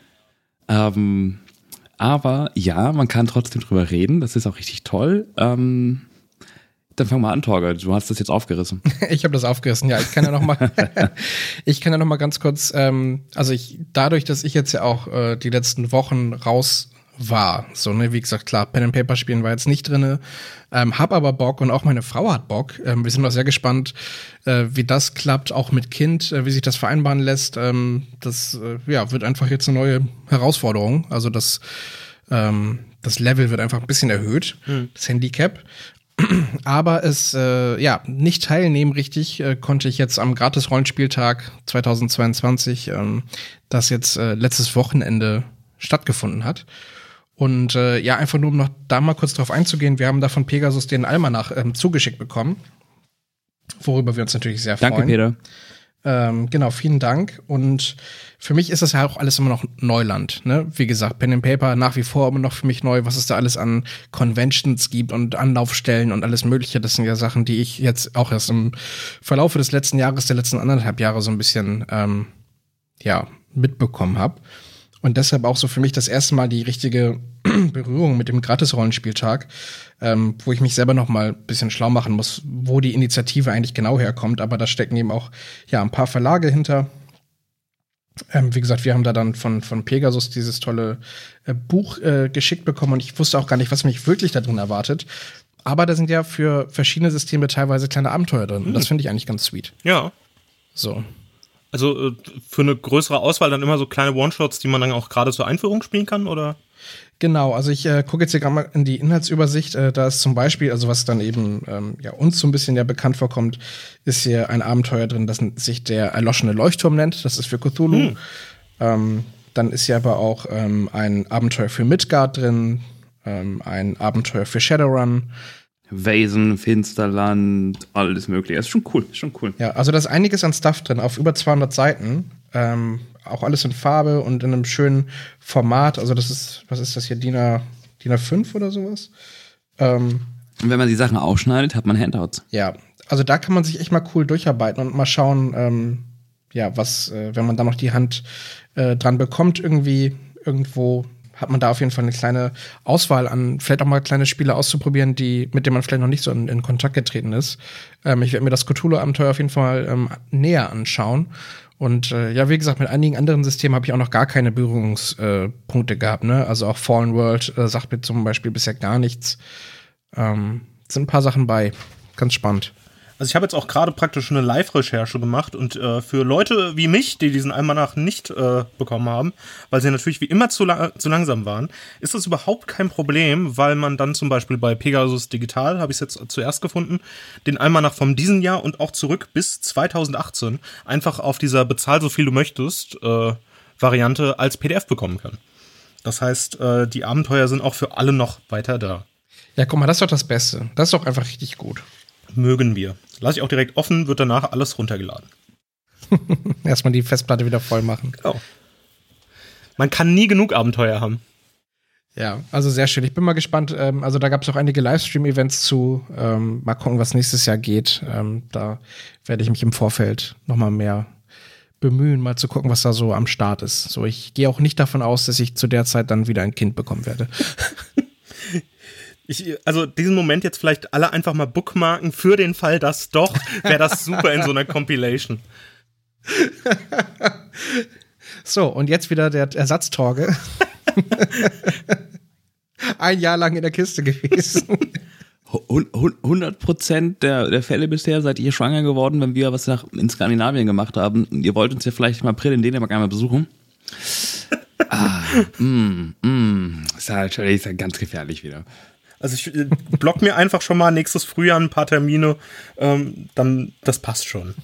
ähm, aber ja, man kann trotzdem drüber reden, das ist auch richtig toll. Ähm, Dann fang mal an, Torge. Du hast das jetzt aufgerissen. Ich habe das aufgerissen, ja. Ich kann ja noch mal, ich kann ja noch mal ganz kurz, ähm, also ich, dadurch, dass ich jetzt ja auch äh, die letzten Wochen raus war, so, ne, wie gesagt, klar, Pen and Paper spielen war jetzt nicht drinne, ähm, hab aber Bock und auch meine Frau hat Bock. Ähm, wir sind auch sehr gespannt, äh, wie das klappt, auch mit Kind, äh, wie sich das vereinbaren lässt. Ähm, das, äh, ja, wird einfach jetzt eine neue Herausforderung. Also das, ähm, das Level wird einfach ein bisschen erhöht, mhm. das Handicap. Aber es, äh, ja, nicht teilnehmen richtig, äh, konnte ich jetzt am Gratis-Rollenspieltag zweitausendzweiundzwanzig, ähm, das jetzt äh, letztes Wochenende stattgefunden hat. Und äh, ja, einfach nur, um noch da mal kurz drauf einzugehen, wir haben da von Pegasus den Almanach ähm, zugeschickt bekommen, worüber wir uns natürlich sehr freuen. Danke, Peter. Ähm, genau, vielen Dank. Und für mich ist das ja auch alles immer noch Neuland, ne? Wie gesagt, Pen and Paper nach wie vor immer noch für mich neu, was es da alles an Conventions gibt und Anlaufstellen und alles Mögliche. Das sind ja Sachen, die ich jetzt auch erst im Verlaufe des letzten Jahres, der letzten anderthalb Jahre so ein bisschen, ähm, ja, mitbekommen habe. Und deshalb auch so für mich das erste Mal die richtige Berührung mit dem Gratis-Rollenspieltag, ähm, wo ich mich selber noch mal ein bisschen schlau machen muss, wo die Initiative eigentlich genau herkommt. Aber da stecken eben auch ja ein paar Verlage hinter. Ähm, wie gesagt, wir haben da dann von, von Pegasus dieses tolle äh, Buch äh, geschickt bekommen und ich wusste auch gar nicht, was mich wirklich da drin erwartet. Aber da sind ja für verschiedene Systeme teilweise kleine Abenteuer drin. Und das finde ich eigentlich ganz sweet. Ja. So. Also äh, für eine größere Auswahl dann immer so kleine One-Shots, die man dann auch gerade zur Einführung spielen kann, oder? Genau, also ich äh, gucke jetzt hier gerade mal in die Inhaltsübersicht. Äh, da ist zum Beispiel, also was dann eben ähm, ja uns so ein bisschen ja bekannt vorkommt, ist hier ein Abenteuer drin, das sich der erloschene Leuchtturm nennt. Das ist für Cthulhu. Hm. Ähm, dann ist hier aber auch ähm, ein Abenteuer für Midgard drin, ähm, ein Abenteuer für Shadowrun. Vaesen, Finsterland, alles mögliche. Das ist schon cool, ist schon cool. Ja, also da ist einiges an Stuff drin, auf über zweihundert Seiten. Ähm, auch alles in Farbe und in einem schönen Format. Also das ist, was ist das hier, D I N A, D I N A fünf oder sowas? Ähm, und wenn man die Sachen ausschneidet, hat man Handouts. Ja, also da kann man sich echt mal cool durcharbeiten und mal schauen, ähm, ja, was, äh, wenn man da noch die Hand äh, dran bekommt, irgendwie, irgendwo hat man da auf jeden Fall eine kleine Auswahl an, vielleicht auch mal kleine Spiele auszuprobieren, die, mit denen man vielleicht noch nicht so in, in Kontakt getreten ist. Ähm, ich werde mir das Cthulhu-Abenteuer auf jeden Fall ähm, näher anschauen. Und äh, ja, wie gesagt, mit einigen anderen Systemen habe ich auch noch gar keine Berührungspunkte äh, gehabt. Ne? Also auch Fallen World äh, sagt mir zum Beispiel bisher gar nichts. Ähm, sind ein paar Sachen bei. Ganz spannend. Also ich habe jetzt auch gerade praktisch eine Live-Recherche gemacht und äh, für Leute wie mich, die diesen Almanach nicht äh, bekommen haben, weil sie natürlich wie immer zu, la- zu langsam waren, ist das überhaupt kein Problem, weil man dann zum Beispiel bei Pegasus Digital, habe ich es jetzt zuerst gefunden, den Almanach vom diesen Jahr und auch zurück bis zweitausendachtzehn einfach auf dieser Bezahl so viel du möchtest äh, Variante als P D F bekommen kann. Das heißt, äh, die Abenteuer sind auch für alle noch weiter da. Ja, guck mal, das ist doch das Beste. Das ist doch einfach richtig gut. Mögen wir. Lass ich auch direkt offen, wird danach alles runtergeladen. Erstmal die Festplatte wieder voll machen. Genau. Man kann nie genug Abenteuer haben. Ja, also sehr schön. Ich bin mal gespannt. Ähm, also da gab es auch einige Livestream-Events zu. Ähm, mal gucken, was nächstes Jahr geht. Ähm, da werde ich mich im Vorfeld noch mal mehr bemühen, mal zu gucken, was da so am Start ist. So, ich gehe auch nicht davon aus, dass ich zu der Zeit dann wieder ein Kind bekommen werde. Ich, also diesen Moment jetzt vielleicht alle einfach mal bookmarken für den Fall, dass doch, wäre das super in so einer Compilation. So, und jetzt wieder der Ersatztorge. Ein Jahr lang in der Kiste gewesen. hundert Prozent der, der Fälle bisher seid ihr schwanger geworden, wenn wir was nach, in Skandinavien gemacht haben. Ihr wollt uns ja vielleicht im April in Dänemark einmal besuchen. Ah, mm, mm. Ist halt, ist halt ganz gefährlich wieder. Also ich äh, block mir einfach schon mal nächstes Frühjahr ein paar Termine, ähm, dann, das passt schon.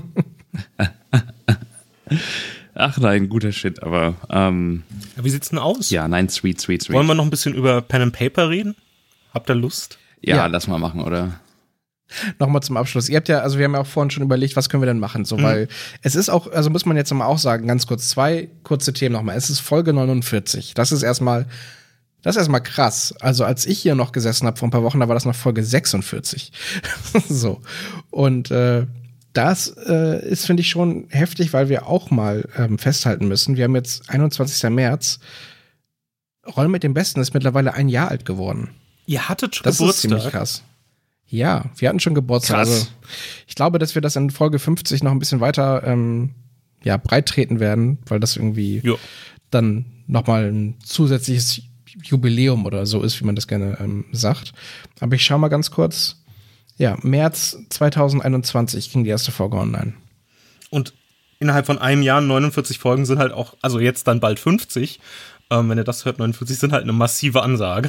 Ach nein, guter Shit, aber ähm, ja, wie sieht's denn aus? Ja, nein, sweet, sweet, sweet. Wollen wir noch ein bisschen über Pen and Paper reden? Habt ihr Lust? Ja, Ja. lass mal machen, oder? Nochmal zum Abschluss. Ihr habt ja, also wir haben ja auch vorhin schon überlegt, was können wir denn machen, so, Mhm. weil es ist auch, also muss man jetzt nochmal auch sagen, ganz kurz, zwei kurze Themen nochmal. Es ist Folge neunundvierzig. Das ist erstmal, das ist erstmal krass. Also als ich hier noch gesessen habe vor ein paar Wochen, da war das noch Folge sechsundvierzig. So. Und äh, das äh, ist, finde ich, schon heftig, weil wir auch mal ähm, festhalten müssen. Wir haben jetzt einundzwanzigsten März. Roll mit dem Besten ist mittlerweile ein Jahr alt geworden. Ihr hattet schon Das ist ziemlich Geburtstag. krass. Ja, wir hatten schon Geburtstag. Krass. Also ich glaube, dass wir das in Folge fünfzig noch ein bisschen weiter ähm, ja, breit treten werden, weil das irgendwie Jo. dann nochmal ein zusätzliches Jubiläum oder so ist, wie man das gerne ähm, sagt. Aber ich schau mal ganz kurz. Ja, März zweitausendeinundzwanzig ging die erste Folge online. Und innerhalb von einem Jahr neunundvierzig Folgen sind halt auch, also jetzt dann bald fünfzig. Ähm, wenn ihr das hört, neunundvierzig sind halt eine massive Ansage.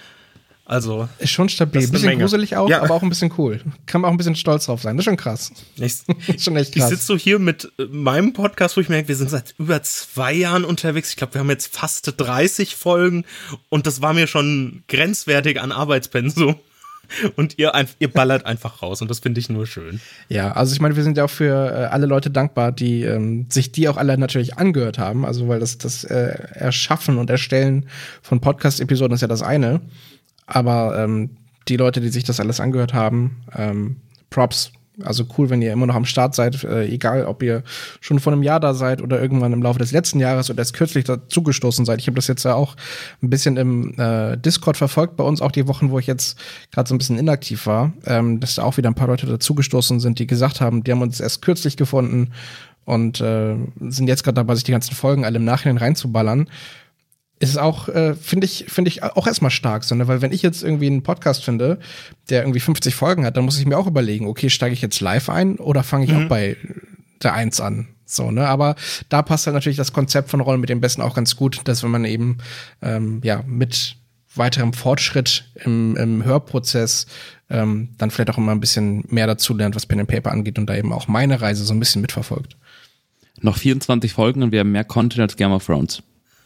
Also Ist schon stabil. Das ist eine Bisschen Menge. gruselig auch, Ja. aber auch ein bisschen cool. Kann man auch ein bisschen stolz drauf sein. Das ist schon krass. ich, Schon echt ich krass. sitze so hier mit äh, meinem Podcast, wo ich merke, wir sind seit über zwei Jahren unterwegs. Ich glaube, wir haben jetzt fast dreißig Folgen und das war mir schon grenzwertig an Arbeitspensum. Und ihr, einf- ihr ballert einfach raus und das finde ich nur schön. Ja, also ich meine, wir sind ja auch für äh, alle Leute dankbar, die ähm, sich die auch alle natürlich angehört haben. Also weil das, das äh, Erschaffen und Erstellen von Podcast-Episoden ist ja das eine. Aber ähm, die Leute, die sich das alles angehört haben, ähm, Props. Also cool, wenn ihr immer noch am Start seid, äh, egal ob ihr schon vor einem Jahr da seid oder irgendwann im Laufe des letzten Jahres oder erst kürzlich dazugestoßen seid. Ich habe das jetzt ja auch ein bisschen im äh, Discord verfolgt bei uns, auch die Wochen, wo ich jetzt gerade so ein bisschen inaktiv war, ähm, dass da auch wieder ein paar Leute dazugestoßen sind, die gesagt haben, die haben uns erst kürzlich gefunden und äh, sind jetzt gerade dabei, sich die ganzen Folgen alle im Nachhinein reinzuballern. Ist auch, äh, finde ich, finde ich auch erstmal stark, so, ne? Weil wenn ich jetzt irgendwie einen Podcast finde, der irgendwie fünfzig Folgen hat, dann muss ich mir auch überlegen, okay, steige ich jetzt live ein oder fange ich mhm. auch bei der eins an? So, ne? Aber da passt halt natürlich das Konzept von Rollen mit dem Besten auch ganz gut, dass wenn man eben ähm, ja mit weiterem Fortschritt im, im Hörprozess ähm, dann vielleicht auch immer ein bisschen mehr dazu lernt, was Pen and Paper angeht und da eben auch meine Reise so ein bisschen mitverfolgt. Noch vierundzwanzig Folgen und wir haben mehr Content als Game of Thrones.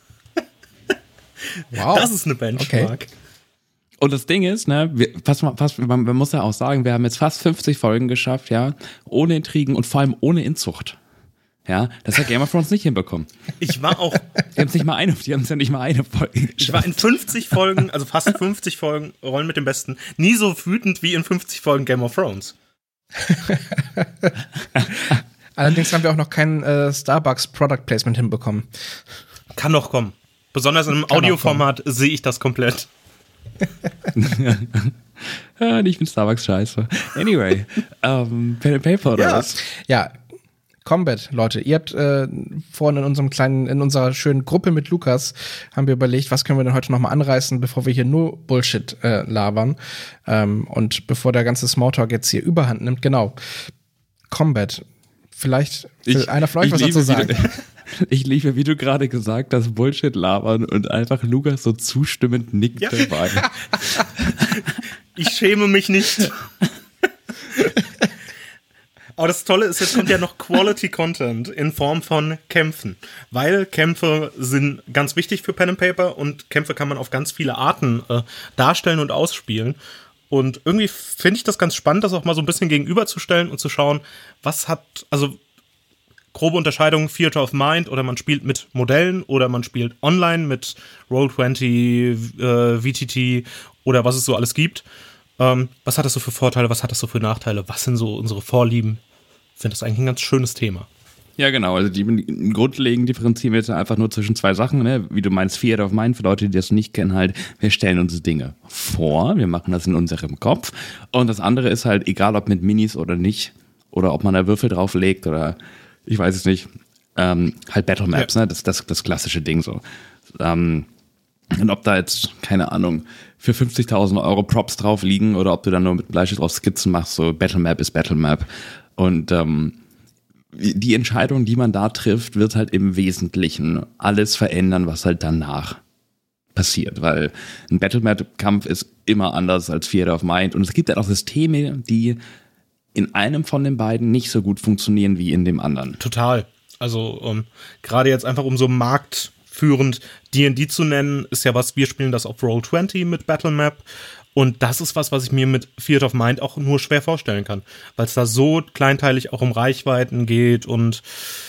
Wow. Das ist eine Benchmark. Okay. Und das Ding ist, ne, wir, pass mal, pass, man, man muss ja auch sagen, wir haben jetzt fast fünfzig Folgen geschafft, ja, ohne Intrigen und vor allem ohne Inzucht. Ja, das hat Game of Thrones nicht hinbekommen. Ich war auch. Die haben es nicht mal eine, die haben es ja nicht mal eine Folge geschafft. Ich war in fünfzig Folgen, also fast fünfzig Folgen Rollen mit dem Besten, nie so wütend wie in fünfzig Folgen Game of Thrones. Allerdings haben wir auch noch kein äh, Starbucks Product Placement hinbekommen. Kann noch kommen. Besonders in einem Audioformat sehe ich das komplett. Ja, ich bin Starbucks scheiße. Anyway, ähm, Pen and Paper oder ja. was? Ja. Combat, Leute, ihr habt äh, vorhin in unserem kleinen, in unserer schönen Gruppe mit Lukas, haben wir überlegt, was können wir denn heute nochmal anreißen, bevor wir hier nur Bullshit äh, labern ähm, und bevor der ganze Smalltalk jetzt hier überhand nimmt. Genau, Combat. Vielleicht will ich, einer von euch was dazu sagen. Du, ich liebe, wie du gerade gesagt hast, Bullshit labern und einfach Lukas so zustimmend nickt ja. dabei. Ich schäme mich nicht. Aber das Tolle ist, jetzt kommt ja noch Quality Content in Form von Kämpfen. Weil Kämpfe sind ganz wichtig für Pen and Paper und Kämpfe kann man auf ganz viele Arten äh, darstellen und ausspielen. Und irgendwie finde ich das ganz spannend, das auch mal so ein bisschen gegenüberzustellen und zu schauen, was hat, also grobe Unterscheidung, Theater of Mind oder man spielt mit Modellen oder man spielt online mit Roll zwanzig, äh, V T T oder was es so alles gibt. Ähm, was hat das so für Vorteile, was hat das so für Nachteile, was sind so unsere Vorlieben? Ich finde das eigentlich ein ganz schönes Thema. Ja, genau. Also die grundlegend differenzieren wir jetzt einfach nur zwischen zwei Sachen, ne? Wie du meinst, Theater of Mind, für Leute, die das nicht kennen, halt, wir stellen uns Dinge vor, wir machen das in unserem Kopf. Und das andere ist halt, egal ob mit Minis oder nicht, oder ob man da Würfel drauflegt oder ich weiß es nicht, ähm, halt Battle Maps, ja. ne? Das ist das, das klassische Ding so. Ähm, und ob da jetzt, keine Ahnung, für fünfzigtausend Euro Props drauf liegen oder ob du dann nur mit Bleistift drauf Skizzen machst, so Battle Map ist Battle Map. Und ähm, die Entscheidung, die man da trifft, wird halt im Wesentlichen alles verändern, was halt danach passiert. Weil ein Battle Map-Kampf ist immer anders als Theater of Mind. Und es gibt halt auch Systeme, die in einem von den beiden nicht so gut funktionieren wie in dem anderen. Total. Also um, gerade jetzt einfach um so marktführend D und D zu nennen, ist ja was, wir spielen das auf Roll zwanzig mit Battle Map. Und das ist was, was ich mir mit Theater of Mind auch nur schwer vorstellen kann. Weil es da so kleinteilig auch um Reichweiten geht und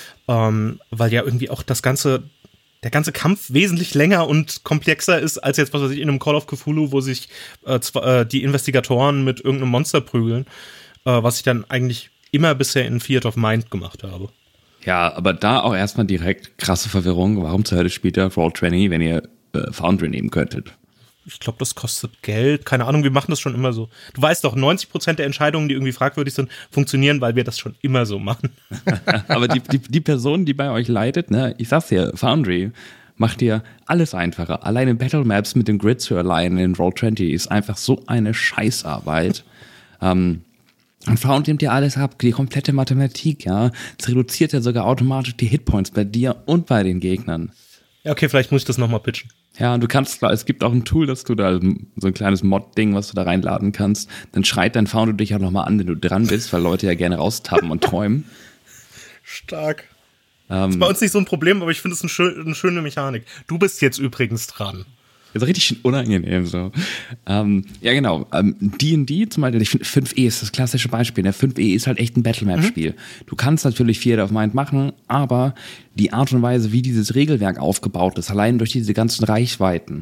ähm, weil ja irgendwie auch das ganze, der ganze Kampf wesentlich länger und komplexer ist, als jetzt, was weiß ich, in einem Call of Cthulhu, wo sich äh, zwar, äh, die Investigatoren mit irgendeinem Monster prügeln, äh, was ich dann eigentlich immer bisher in Theater of Mind gemacht habe. Ja, aber da auch erstmal direkt krasse Verwirrung. Warum zur Hölle spielt ihr Roll zwanzig, wenn ihr äh, Foundry nehmen könntet? Ich glaube, das kostet Geld. Keine Ahnung, wir machen das schon immer so. Du weißt doch, neunzig Prozent der Entscheidungen, die irgendwie fragwürdig sind, funktionieren, weil wir das schon immer so machen. Aber die, die, die Person, die bei euch leitet, ne, ich sag's dir, Foundry macht dir alles einfacher. Alleine Battle Maps mit dem Grid zu alignen in Roll zwanzig ist einfach so eine Scheißarbeit. ähm, und Foundry nimmt dir alles ab, die komplette Mathematik, ja. Es reduziert ja sogar automatisch die Hitpoints bei dir und bei den Gegnern. Ja, okay, vielleicht muss ich das nochmal pitchen. Ja, und du kannst, es gibt auch ein Tool, dass du da so ein kleines Mod-Ding, was du da reinladen kannst, dann schreit dein Founder dich auch nochmal an, wenn du dran bist, weil Leute ja gerne raustappen und träumen. Stark. Ähm, das ist bei uns nicht so ein Problem, aber ich finde es eine, schön, eine schöne Mechanik. Du bist jetzt übrigens dran. Das ist richtig unangenehm so. Ähm, ja, genau. Ähm, D und D zum Beispiel, ich finde fünf E ist das klassische Beispiel. Der fünf E ist halt echt ein Battle-Map-Spiel. Mhm. Du kannst natürlich Theater of Mind machen, aber die Art und Weise, wie dieses Regelwerk aufgebaut ist, allein durch diese ganzen Reichweiten,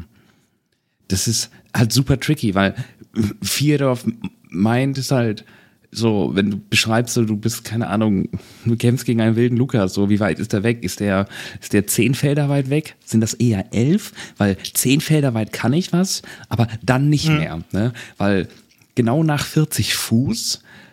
das ist halt super tricky, weil Theater of Mind ist halt so, wenn du beschreibst, so, du bist, keine Ahnung, du kämpfst gegen einen wilden Lukas, so, wie weit ist der weg? Ist der, ist der zehn Felder weit weg? Sind das eher elf? Weil zehn Felder weit kann ich was, aber dann nicht mhm. mehr, ne? Weil genau nach vierzig Fuß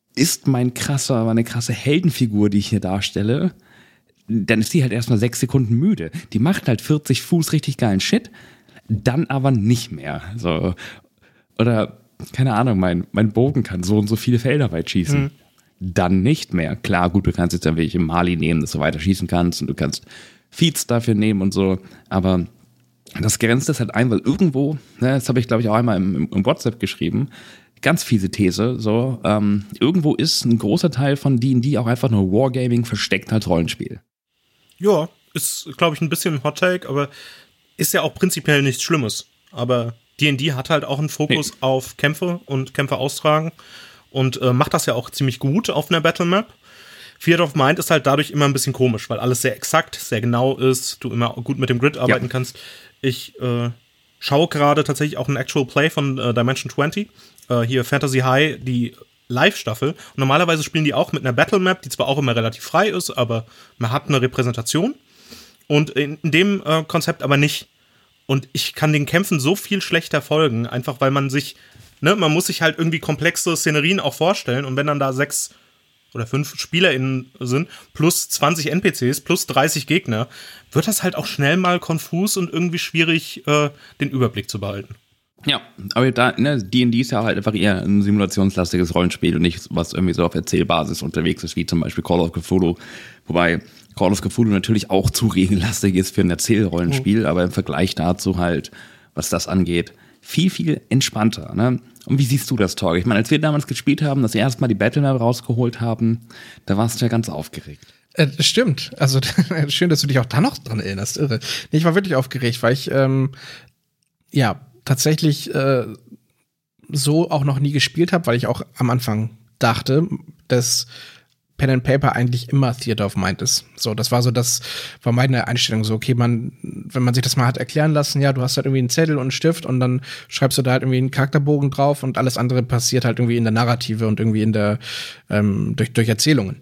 ist mein krasser, meine krasse Heldenfigur, die ich hier darstelle, dann ist die halt erstmal sechs Sekunden müde. Die macht halt vierzig Fuß richtig geilen Shit, dann aber nicht mehr. So. Oder, keine Ahnung, mein, mein Bogen kann so und so viele Felder weit schießen. Mhm. Dann nicht mehr. Klar, gut, du kannst jetzt dann welche Mali nehmen, dass du weiter schießen kannst und du kannst Feeds dafür nehmen und so, aber das grenzt das halt ein, weil irgendwo, ne, das habe ich glaube ich auch einmal im, im WhatsApp geschrieben, ganz fiese These, so, ähm, irgendwo ist ein großer Teil von D und D auch einfach nur Wargaming versteckt als Rollenspiel. Ja, ist glaube ich ein bisschen ein Hot Take, aber ist ja auch prinzipiell nichts Schlimmes, aber D und D hat halt auch einen Fokus nee. auf Kämpfe und Kämpfe austragen und äh, macht das ja auch ziemlich gut auf einer Battlemap. Theater of Mind ist halt dadurch immer ein bisschen komisch, weil alles sehr exakt, sehr genau ist, du immer gut mit dem Grid arbeiten ja. kannst. Ich äh, schaue gerade tatsächlich auch ein Actual Play von äh, Dimension zwanzig, äh, hier Fantasy High, die Live-Staffel. Und normalerweise spielen die auch mit einer Battlemap, die zwar auch immer relativ frei ist, aber man hat eine Repräsentation. Und in, in dem äh, Konzept aber nicht. Und ich kann den Kämpfen so viel schlechter folgen, einfach weil man sich, ne, man muss sich halt irgendwie komplexe Szenerien auch vorstellen. Und wenn dann da sechs oder fünf SpielerInnen sind, plus zwanzig N P Cs, plus dreißig Gegner, wird das halt auch schnell mal konfus und irgendwie schwierig, äh, den Überblick zu behalten. Ja, aber da, ne, D und D ist ja halt einfach eher ein simulationslastiges Rollenspiel und nicht was irgendwie so auf Erzählbasis unterwegs ist, wie zum Beispiel Call of Cthulhu. Wobei Call of Cthulhu natürlich auch zu regellastig ist für ein Erzählrollenspiel, mhm. aber im Vergleich dazu halt, was das angeht, viel, viel entspannter, ne? Und wie siehst du das, Torg? Ich meine, als wir damals gespielt haben, dass wir erstmal die Battlemap rausgeholt haben, da warst du ja ganz aufgeregt. Äh, stimmt. Also schön, dass du dich auch da noch dran erinnerst. Irre. Nee, ich war wirklich aufgeregt, weil ich ähm, ja tatsächlich äh, so auch noch nie gespielt habe, weil ich auch am Anfang dachte, dass Pen and Paper eigentlich immer Theater of Mind ist. So, das war so, das war meine Einstellung so, okay, man, wenn man sich das mal hat erklären lassen, ja, du hast halt irgendwie einen Zettel und einen Stift und dann schreibst du da halt irgendwie einen Charakterbogen drauf und alles andere passiert halt irgendwie in der Narrative und irgendwie in der, ähm, durch, durch Erzählungen.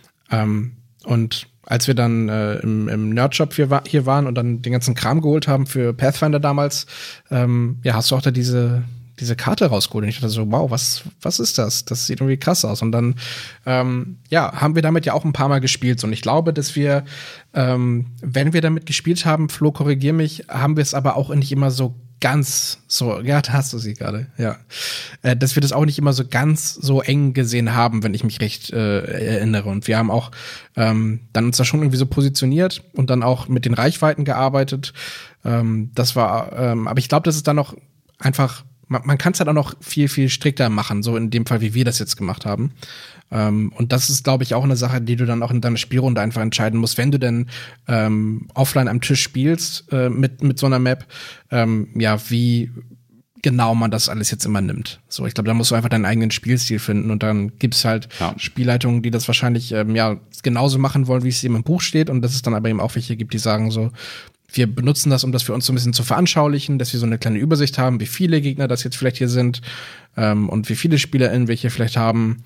Ähm, und als wir dann äh, im, im Nerdshop hier, hier waren und dann den ganzen Kram geholt haben für Pathfinder damals, ähm, ja, hast du auch da diese diese Karte rausgeholt und ich dachte so, wow, was, was ist das? Das sieht irgendwie krass aus. Und dann, ähm, ja, haben wir damit ja auch ein paar Mal gespielt. Und ich glaube, dass wir, ähm, wenn wir damit gespielt haben, Flo, korrigier mich, haben wir es aber auch nicht immer so ganz so, ja, da hast du sie gerade, ja. Äh, dass wir das auch nicht immer so ganz so eng gesehen haben, wenn ich mich recht äh, erinnere. Und wir haben auch ähm, dann uns da schon irgendwie so positioniert und dann auch mit den Reichweiten gearbeitet. Ähm, das war, ähm, aber ich glaube, das ist dann noch einfach Man, man kann es halt auch noch viel, viel strikter machen, so in dem Fall, wie wir das jetzt gemacht haben. Ähm, und das ist, glaube ich, auch eine Sache, die du dann auch in deiner Spielrunde einfach entscheiden musst, wenn du denn ähm, offline am Tisch spielst äh, mit mit so einer Map, ähm, ja, wie genau man das alles jetzt immer nimmt. So, ich glaube, da musst du einfach deinen eigenen Spielstil finden und dann gibt's halt ja. Spielleitungen, die das wahrscheinlich ähm, ja genauso machen wollen, wie es eben im Buch steht und dass es dann aber eben auch welche gibt, die sagen so, wir benutzen das, um das für uns so ein bisschen zu veranschaulichen, dass wir so eine kleine Übersicht haben, wie viele Gegner das jetzt vielleicht hier sind ähm, und wie viele SpielerInnen wir hier vielleicht haben.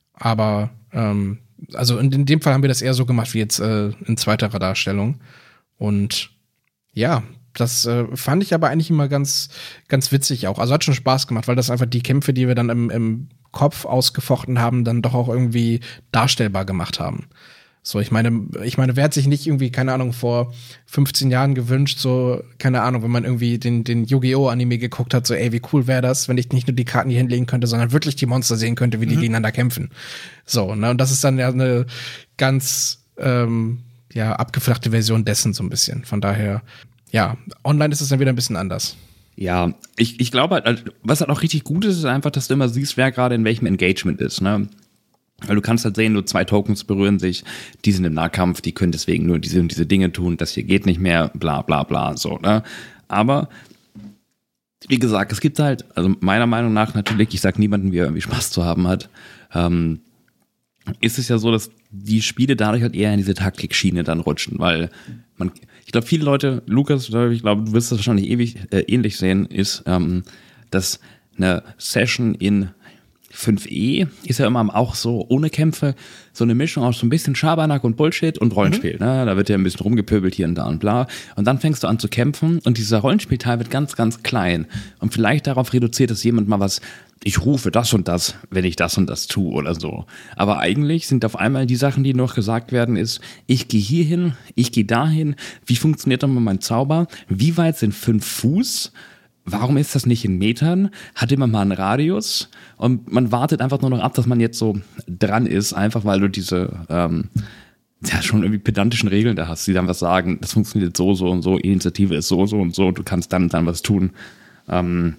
Aber ähm, also in, in dem Fall haben wir das eher so gemacht wie jetzt äh, in zweiterer Darstellung. Und ja, das äh, fand ich aber eigentlich immer ganz, ganz witzig auch. Also hat schon Spaß gemacht, weil das einfach die Kämpfe, die wir dann im, im Kopf ausgefochten haben, dann doch auch irgendwie darstellbar gemacht haben. So, ich meine, ich meine, wer hat sich nicht irgendwie, keine Ahnung, vor fünfzehn Jahren gewünscht, so, keine Ahnung, wenn man irgendwie den, den Yu-Gi-Oh! Anime geguckt hat, so, ey, wie cool wäre das, wenn ich nicht nur die Karten hier hinlegen könnte, sondern wirklich die Monster sehen könnte, wie die mhm. gegeneinander kämpfen. So, ne, und das ist dann ja eine ganz, ähm, ja, abgeflachte Version dessen so ein bisschen. Von daher, ja, online ist es dann wieder ein bisschen anders. Ja, ich, ich glaube halt, was halt auch richtig gut ist, ist einfach, dass du immer siehst, wer gerade in welchem Engagement ist, ne. Weil du kannst halt sehen, nur zwei Tokens berühren sich, die sind im Nahkampf, die können deswegen nur diese und diese Dinge tun, das hier geht nicht mehr, bla bla bla, so, ne? Aber, wie gesagt, es gibt halt, also meiner Meinung nach natürlich, ich sag niemandem, wie er irgendwie Spaß zu haben hat, ähm, ist es ja so, dass die Spiele dadurch halt eher in diese Taktikschiene dann rutschen, weil man, ich glaube, viele Leute, Lukas, ich glaube, du wirst das wahrscheinlich ewig, äh, ähnlich sehen, ist, ähm, dass eine Session in fünf E ist ja immer auch so ohne Kämpfe, so eine Mischung aus so ein bisschen Schabernack und Bullshit und Rollenspiel. Mhm. Ne? Da wird ja ein bisschen rumgepöbelt hier und da und bla. Und dann fängst du an zu kämpfen und dieser Rollenspielteil wird ganz, ganz klein. Und vielleicht darauf reduziert es jemand mal was, ich rufe das und das, wenn ich das und das tue oder so. Aber eigentlich sind auf einmal die Sachen, die noch gesagt werden, ist, ich gehe hier hin, ich gehe dahin, wie funktioniert dann mal mein Zauber, wie weit sind fünf Fuß, warum ist das nicht in Metern? Hat immer mal einen Radius? Und man wartet einfach nur noch ab, dass man jetzt so dran ist, einfach weil du diese ähm, ja schon irgendwie pedantischen Regeln da hast, die dann was sagen, das funktioniert so, so und so, Initiative ist so, so und so, du kannst dann und dann was tun. Ähm,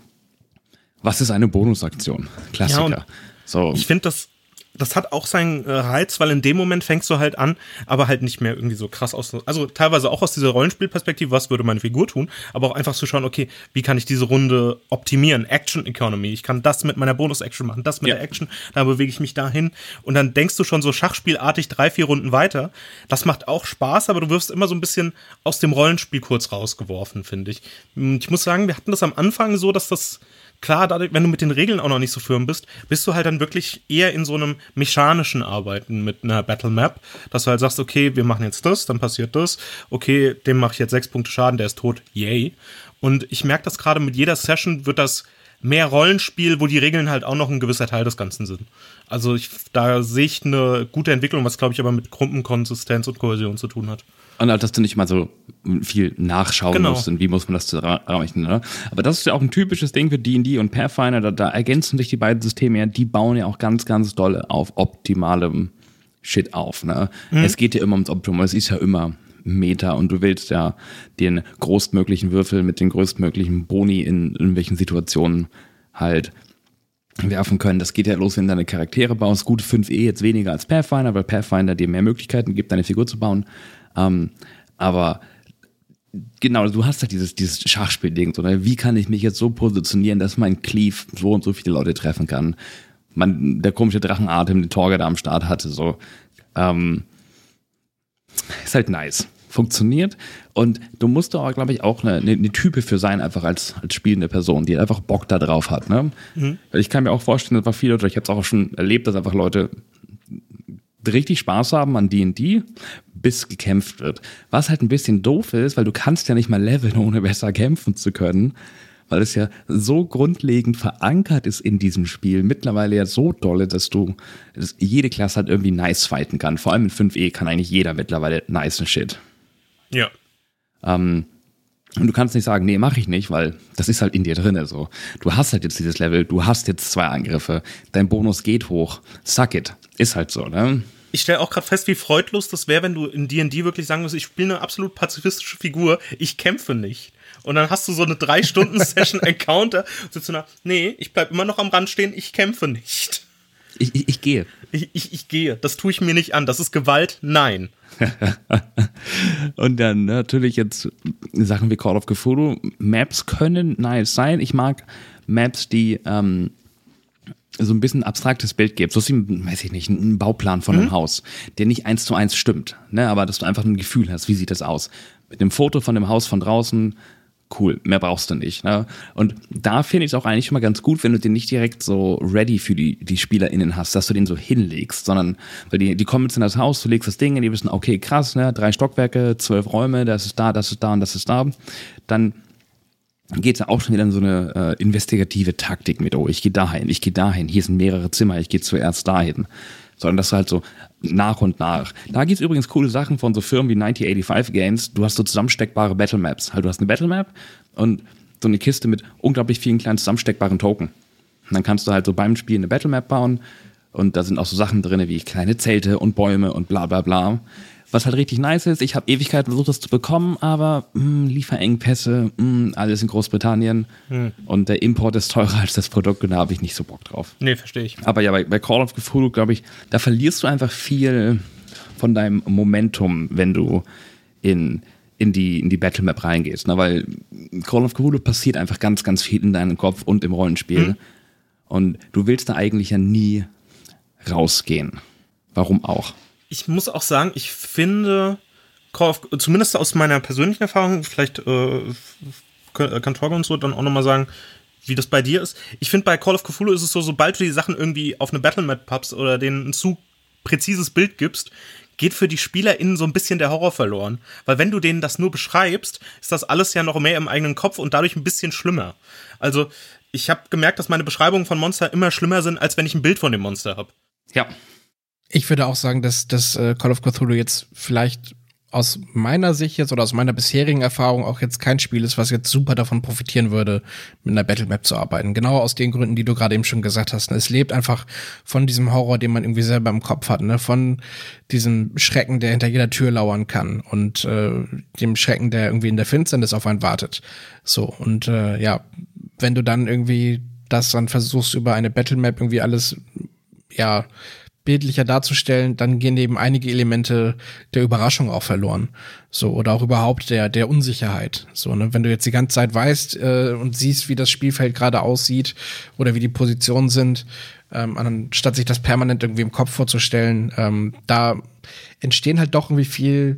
was ist eine Bonusaktion? Klassiker. Ja, so. Ich finde, das Das hat auch seinen Reiz, weil in dem Moment fängst du halt an, aber halt nicht mehr irgendwie so krass aus. Also teilweise auch aus dieser Rollenspielperspektive, was würde meine Figur tun, aber auch einfach zu schauen, okay, wie kann ich diese Runde optimieren? Action Economy. Ich kann das mit meiner Bonus-Action machen, das mit ja. der Action, da bewege ich mich dahin. Und dann denkst du schon so schachspielartig drei, vier Runden weiter. Das macht auch Spaß, aber du wirst immer so ein bisschen aus dem Rollenspiel kurz rausgeworfen, finde ich. Ich muss sagen, wir hatten das am Anfang so, dass das klar, dadurch, wenn du mit den Regeln auch noch nicht so firm bist, bist du halt dann wirklich eher in so einem mechanischen Arbeiten mit einer Battle Map, dass du halt sagst, okay, wir machen jetzt das, dann passiert das, okay, dem mache ich jetzt sechs Punkte Schaden, der ist tot, yay. Und ich merke das gerade, mit jeder Session wird das mehr Rollenspiel, wo die Regeln halt auch noch ein gewisser Teil des Ganzen sind. Also ich, da sehe ich eine gute Entwicklung, was glaube ich aber mit Gruppenkonsistenz und Kohäsion zu tun hat. Und halt, dass du nicht mal so viel nachschauen genau. musst und wie muss man das erreichen. Ne? Aber das ist ja auch ein typisches Ding für D und D und Pathfinder, da, da ergänzen sich die beiden Systeme ja, die bauen ja auch ganz, ganz doll auf optimalem Shit auf. Ne? Mhm. Es geht ja immer ums Optimum, es ist ja immer Meta und du willst ja den größtmöglichen Würfel mit den größtmöglichen Boni in irgendwelchen Situationen halt werfen können. Das geht ja los, wenn du deine Charaktere baust. Gute fünf E jetzt weniger als Pathfinder, weil Pathfinder dir mehr Möglichkeiten gibt, deine Figur zu bauen. Um, aber genau, du hast halt dieses, dieses Schachspiel-Ding, so, ne? Wie kann ich mich jetzt so positionieren, dass mein Cleave so und so viele Leute treffen kann? Man, der komische Drachenatem, den Torge da am Start hatte, so. Um, ist halt nice. Funktioniert. Und du musst da, glaube ich, auch eine, eine, eine Type für sein, einfach als, als spielende Person, die einfach Bock da drauf hat, ne? Mhm. Ich kann mir auch vorstellen, dass einfach viele Leute, ich habe es auch schon erlebt, dass einfach Leute richtig Spaß haben an D und D, bis gekämpft wird. Was halt ein bisschen doof ist, weil du kannst ja nicht mal leveln, ohne besser kämpfen zu können, weil es ja so grundlegend verankert ist in diesem Spiel, mittlerweile ja so dolle, dass du dass jede Klasse halt irgendwie nice fighten kann. Vor allem in fünf E kann eigentlich jeder mittlerweile nice Shit. Ja. Ähm, und du kannst nicht sagen, nee, mach ich nicht, weil das ist halt in dir drin. So. Du hast halt jetzt dieses Level, du hast jetzt zwei Angriffe, dein Bonus geht hoch, suck it. Ist halt so, ne? Ich stelle auch gerade fest, wie freudlos das wäre, wenn du in D und D wirklich sagen musst, ich spiele eine absolut pazifistische Figur, ich kämpfe nicht. Und dann hast du so eine drei Stunden Session Encounter und sitzt du da, nee, ich bleib immer noch am Rand stehen, ich kämpfe nicht. Ich, ich, ich gehe. Ich, ich, ich gehe, das tue ich mir nicht an, das ist Gewalt, nein. Und dann natürlich jetzt Sachen wie Call of Cthulhu, Maps können nice sein. Ich mag Maps, die ähm, so ein bisschen abstraktes Bild gibt, so ist, weiß ich nicht, ein Bauplan von einem mhm. Haus, der nicht eins zu eins stimmt, ne, aber dass du einfach ein Gefühl hast, wie sieht das aus? Mit dem Foto von dem Haus von draußen, cool, mehr brauchst du nicht, ne? Und da finde ich es auch eigentlich immer ganz gut, wenn du den nicht direkt so ready für die, die SpielerInnen hast, dass du den so hinlegst, sondern, weil die, die kommen jetzt in das Haus, du legst das Ding und die wissen, okay, krass, ne, drei Stockwerke, zwölf Räume, das ist da, das ist da und das ist da, dann geht es ja auch schon wieder in so eine äh, investigative Taktik mit, oh, ich gehe dahin, ich gehe dahin, hier sind mehrere Zimmer, ich gehe zuerst dahin. Sondern das halt so nach und nach. Da gibt's übrigens coole Sachen von so Firmen wie neunzehnhundertfünfundachtzig Games. Du hast so zusammensteckbare Battle Maps. Also du hast eine Battle Map und so eine Kiste mit unglaublich vielen kleinen zusammensteckbaren Token. Und dann kannst du halt so beim Spiel eine Battle Map bauen und da sind auch so Sachen drin wie kleine Zelte und Bäume und bla bla bla. Was halt richtig nice ist, ich habe Ewigkeiten versucht, das zu bekommen, aber mh, Lieferengpässe, mh, alles in Großbritannien hm. und der Import ist teurer als das Produkt und da habe ich nicht so Bock drauf. Nee, verstehe ich. Aber ja, bei, bei Call of Cthulhu, glaube ich, da verlierst du einfach viel von deinem Momentum, wenn du in, in die, in die Battle Map reingehst. Ne? Weil Call of Cthulhu passiert einfach ganz, ganz viel in deinem Kopf und im Rollenspiel. Hm. Und du willst da eigentlich ja nie rausgehen. Warum auch? Ich muss auch sagen, ich finde, Call of, zumindest aus meiner persönlichen Erfahrung, vielleicht äh, kann Torge und so dann auch nochmal sagen, wie das bei dir ist. Ich finde, bei Call of Cthulhu ist es so, sobald du die Sachen irgendwie auf eine Battlemap pappst oder denen ein zu präzises Bild gibst, geht für die SpielerInnen so ein bisschen der Horror verloren. Weil wenn du denen das nur beschreibst, ist das alles ja noch mehr im eigenen Kopf und dadurch ein bisschen schlimmer. Also ich habe gemerkt, dass meine Beschreibungen von Monster immer schlimmer sind, als wenn ich ein Bild von dem Monster habe. Ja. Ich würde auch sagen, dass das äh, Call of Cthulhu jetzt vielleicht aus meiner Sicht jetzt oder aus meiner bisherigen Erfahrung auch jetzt kein Spiel ist, was jetzt super davon profitieren würde, mit einer Battlemap zu arbeiten. Genau aus den Gründen, die du gerade eben schon gesagt hast. Es lebt einfach von diesem Horror, den man irgendwie selber im Kopf hat, ne? Von diesem Schrecken, der hinter jeder Tür lauern kann und äh, dem Schrecken, der irgendwie in der Finsternis auf einen wartet. So, und äh, ja, wenn du dann irgendwie das dann versuchst, über eine Battlemap irgendwie alles, ja, bildlicher darzustellen, dann gehen eben einige Elemente der Überraschung auch verloren. So, oder auch überhaupt der, der Unsicherheit. So, ne, wenn du jetzt die ganze Zeit weißt, äh, und siehst, wie das Spielfeld gerade aussieht oder wie die Positionen sind, ähm, anstatt sich das permanent irgendwie im Kopf vorzustellen, ähm, da entstehen halt doch irgendwie viel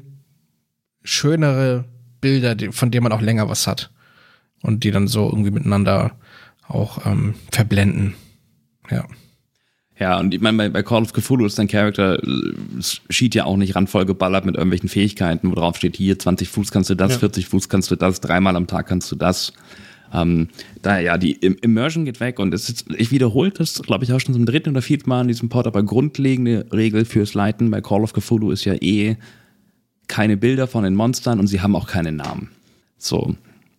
schönere Bilder, die, von denen man auch länger was hat. Und die dann so irgendwie miteinander auch, ähm, verblenden. Ja. Ja, und ich meine, bei, bei Call of Cthulhu ist dein Charakter, schied ja auch nicht randvoll geballert mit irgendwelchen Fähigkeiten, wo drauf steht, hier zwanzig Fuß kannst du das, ja. vierzig Fuß kannst du das, dreimal am Tag kannst du das. Ähm, daher ja, die Immersion geht weg und es ist, ich wiederhole das, glaube ich, auch schon zum dritten oder vierten Mal in diesem Pod, aber grundlegende Regel fürs Leiten bei Call of Cthulhu ist ja eh keine Bilder von den Monstern und sie haben auch keine Namen. So,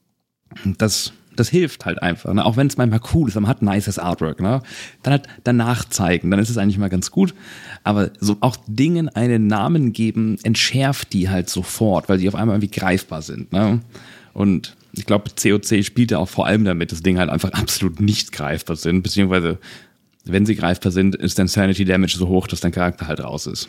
das Das hilft halt einfach, ne? Auch wenn es manchmal cool ist, man hat nices Artwork, ne? Dann halt danach zeigen, dann ist es eigentlich mal ganz gut. Aber so auch Dingen einen Namen geben, entschärft die halt sofort, weil sie auf einmal irgendwie greifbar sind, ne? Und ich glaube, C O C spielt ja auch vor allem damit, dass Dinge halt einfach absolut nicht greifbar sind, beziehungsweise wenn sie greifbar sind, ist dein Sanity Damage so hoch, dass dein Charakter halt raus ist.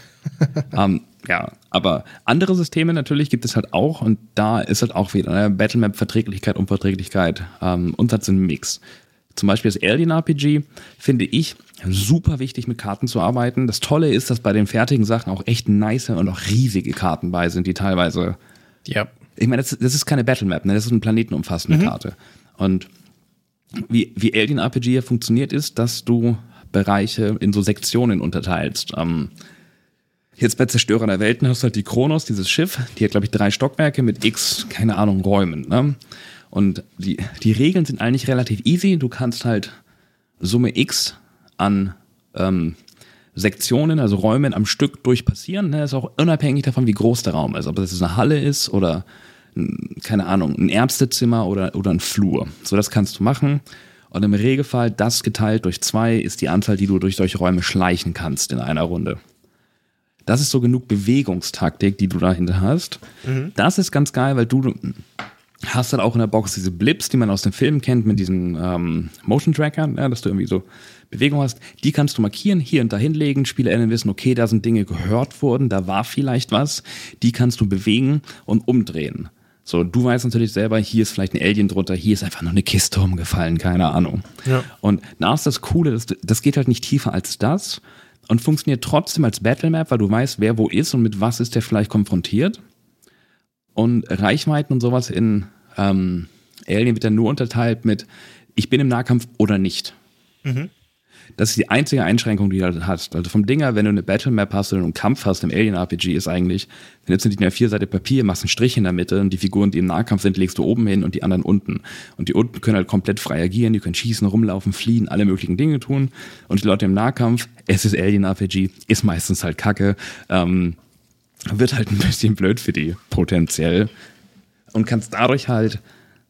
um, ja, aber andere Systeme natürlich gibt es halt auch und da ist halt auch wieder ne, Battlemap-Verträglichkeit, Unverträglichkeit ähm, und das ist ein Mix. Zum Beispiel das Alien R P G finde ich super wichtig, mit Karten zu arbeiten. Das Tolle ist, dass bei den fertigen Sachen auch echt nice und auch riesige Karten bei sind, die teilweise, ja, ich meine, das, das ist keine Battlemap, ne? Das ist eine planetenumfassende mhm. Karte. Und wie, wie Alien R P G ja funktioniert ist, dass du Bereiche in so Sektionen unterteilst. Ähm, Jetzt bei Zerstörer der Welten hast du halt die Kronos, dieses Schiff, die hat, glaube ich, drei Stockwerke mit x, keine Ahnung, Räumen. Ne? Und die, die Regeln sind eigentlich relativ easy. Du kannst halt Summe X an ähm, Sektionen, also Räumen am Stück durchpassieren. Ne? Das ist auch unabhängig davon, wie groß der Raum ist. Ob das eine Halle ist oder, keine Ahnung, ein Ärztezimmer oder, oder ein Flur. So, das kannst du machen. Und im Regelfall, das geteilt durch zwei, ist die Anzahl, die du durch solche Räume schleichen kannst in einer Runde. Das ist so genug Bewegungstaktik, die du dahinter hast. Mhm. Das ist ganz geil, weil du hast dann auch in der Box diese Blips, die man aus den Filmen kennt, mit diesen ähm, Motion Trackern, ja, dass du irgendwie so Bewegung hast. Die kannst du markieren, hier und da hinlegen. SpielerInnen wissen, okay, da sind Dinge gehört worden, da war vielleicht was. Die kannst du bewegen und umdrehen. So, du weißt natürlich selber, hier ist vielleicht ein Alien drunter, hier ist einfach nur eine Kiste umgefallen, keine Ahnung. Ja. Und da ist das Coole, das, das geht halt nicht tiefer als das. Und funktioniert trotzdem als Battlemap, weil du weißt, wer wo ist und mit was ist der vielleicht konfrontiert. Und Reichweiten und sowas in ähm, Alien wird dann nur unterteilt mit ich bin im Nahkampf oder nicht. Mhm. Das ist die einzige Einschränkung, die du halt hast. Also vom Dinger, wenn du eine Battlemap hast oder einen Kampf hast im Alien R P G, ist eigentlich, dann nimmst du nicht mehr vier Seiten Papier, machst einen Strich in der Mitte und die Figuren, die im Nahkampf sind, legst du oben hin und die anderen unten. Und die unten können halt komplett frei agieren, die können schießen, rumlaufen, fliehen, alle möglichen Dinge tun. Und die Leute im Nahkampf, es ist Alien R P G, ist meistens halt Kacke, ähm, wird halt ein bisschen blöd für die, potenziell. Und kannst dadurch halt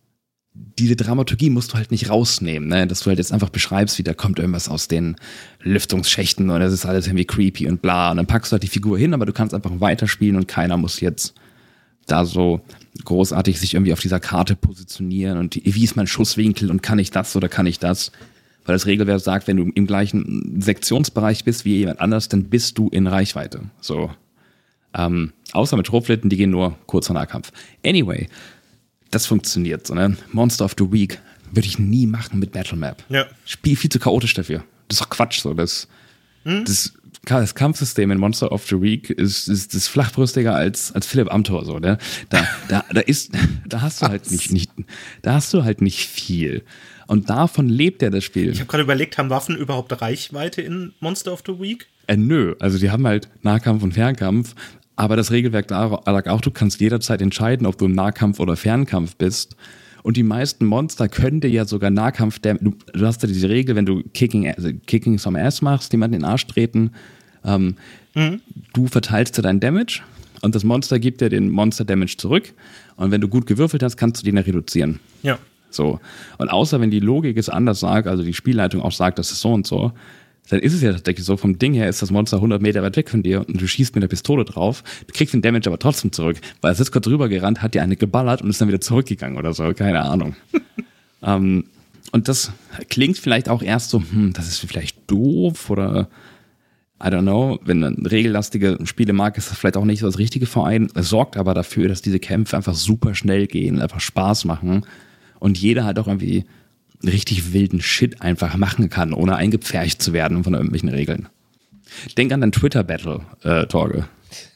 diese Dramaturgie musst du halt nicht rausnehmen, ne? Dass du halt jetzt einfach beschreibst, wie da kommt irgendwas aus den Lüftungsschächten und das ist alles irgendwie creepy und bla. Und dann packst du halt die Figur hin, aber du kannst einfach weiterspielen und keiner muss jetzt da so großartig sich irgendwie auf dieser Karte positionieren und wie ist mein Schusswinkel und kann ich das oder kann ich das? Weil das Regelwerk sagt, wenn du im gleichen Sektionsbereich bist wie jemand anders, dann bist du in Reichweite. So. Ähm, außer mit Schrotflinten, die gehen nur kurz vor Nahkampf. Anyway, das funktioniert so, ne? Monster of the Week würde ich nie machen mit Battlemap. Ja. Spiel viel zu chaotisch dafür. Das ist doch Quatsch, so. Das, hm? das das Kampfsystem in Monster of the Week ist, ist, ist flachbrüstiger als, als Philipp Amthor, so, ne? Da, da, da ist, da hast du halt nicht, nicht, da hast du halt nicht viel. Und davon lebt ja das Spiel. Ich habe gerade überlegt, haben Waffen überhaupt Reichweite in Monster of the Week? Äh, nö, also die haben halt Nahkampf und Fernkampf, aber das Regelwerk da lag auch, du kannst jederzeit entscheiden, ob du im Nahkampf oder Fernkampf bist. Und die meisten Monster können dir ja sogar Nahkampf, der, du, du hast ja diese Regel, wenn du Kicking, also Kicking some Ass machst, jemanden in den Arsch treten, ähm, mhm. du verteilst dir deinen Damage und das Monster gibt dir den Monster Damage zurück. Und wenn du gut gewürfelt hast, kannst du den ja reduzieren. Ja. So. Und außer wenn die Logik es anders sagt, also die Spielleitung auch sagt, das ist so und so, dann ist es ja tatsächlich so, vom Ding her ist das Monster hundert Meter weit weg von dir und du schießt mit der Pistole drauf, du kriegst den Damage aber trotzdem zurück, weil es ist kurz drüber gerannt, hat dir eine geballert und ist dann wieder zurückgegangen oder so, keine Ahnung. um, und das klingt vielleicht auch erst so, hm, das ist vielleicht doof oder I don't know, wenn man regellastige Spiele mag, ist das vielleicht auch nicht so das Richtige für einen. Es sorgt aber dafür, dass diese Kämpfe einfach super schnell gehen, einfach Spaß machen und jeder halt auch irgendwie richtig wilden Shit einfach machen kann, ohne eingepfercht zu werden von irgendwelchen Regeln. Denk an dein Twitter-Battle, äh, Torge.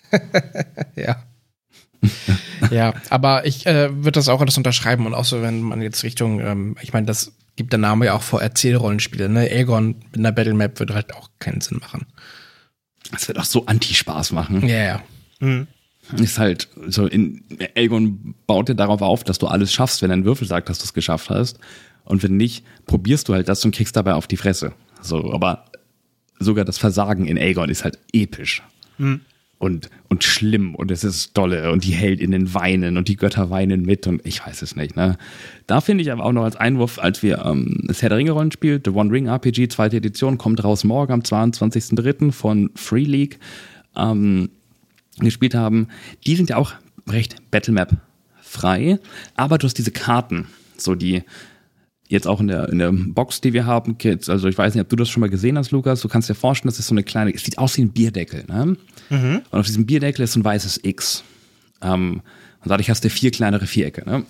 Ja. Ja, aber ich äh, würde das auch alles unterschreiben und auch so, wenn man jetzt Richtung, ähm, ich meine, das gibt der Name ja auch vor Erzählrollenspiele, ne? Aegon mit einer Battlemap würde halt auch keinen Sinn machen. Das wird auch so Anti-Spaß machen. Ja, ja. Mhm. Ist halt so, in Aegon baut dir darauf auf, dass du alles schaffst, wenn ein Würfel sagt, dass du es geschafft hast. Und wenn nicht, probierst du halt das und kriegst dabei auf die Fresse. So, aber sogar das Versagen in Aegon ist halt episch. Mhm. Und, und schlimm und es ist dolle und die Heldinnen weinen und die Götter weinen mit und ich weiß es nicht, ne. Da finde ich aber auch noch als Einwurf, als wir ähm, das Herr der Ringe Rollenspiel, The One Ring R P G, zweite Edition, kommt raus morgen am zweiundzwanzigsten dritten von Free League, ähm, gespielt haben, die sind ja auch recht Battlemap frei, aber du hast diese Karten, so die jetzt auch in der, in der Box, die wir haben, also ich weiß nicht, ob du das schon mal gesehen hast, Lukas, du kannst dir vorstellen, das ist so eine kleine, es sieht aus wie ein Bierdeckel, ne? Mhm. Und auf diesem Bierdeckel ist so ein weißes X. Ähm, und dadurch hast du vier kleinere Vierecke, ne?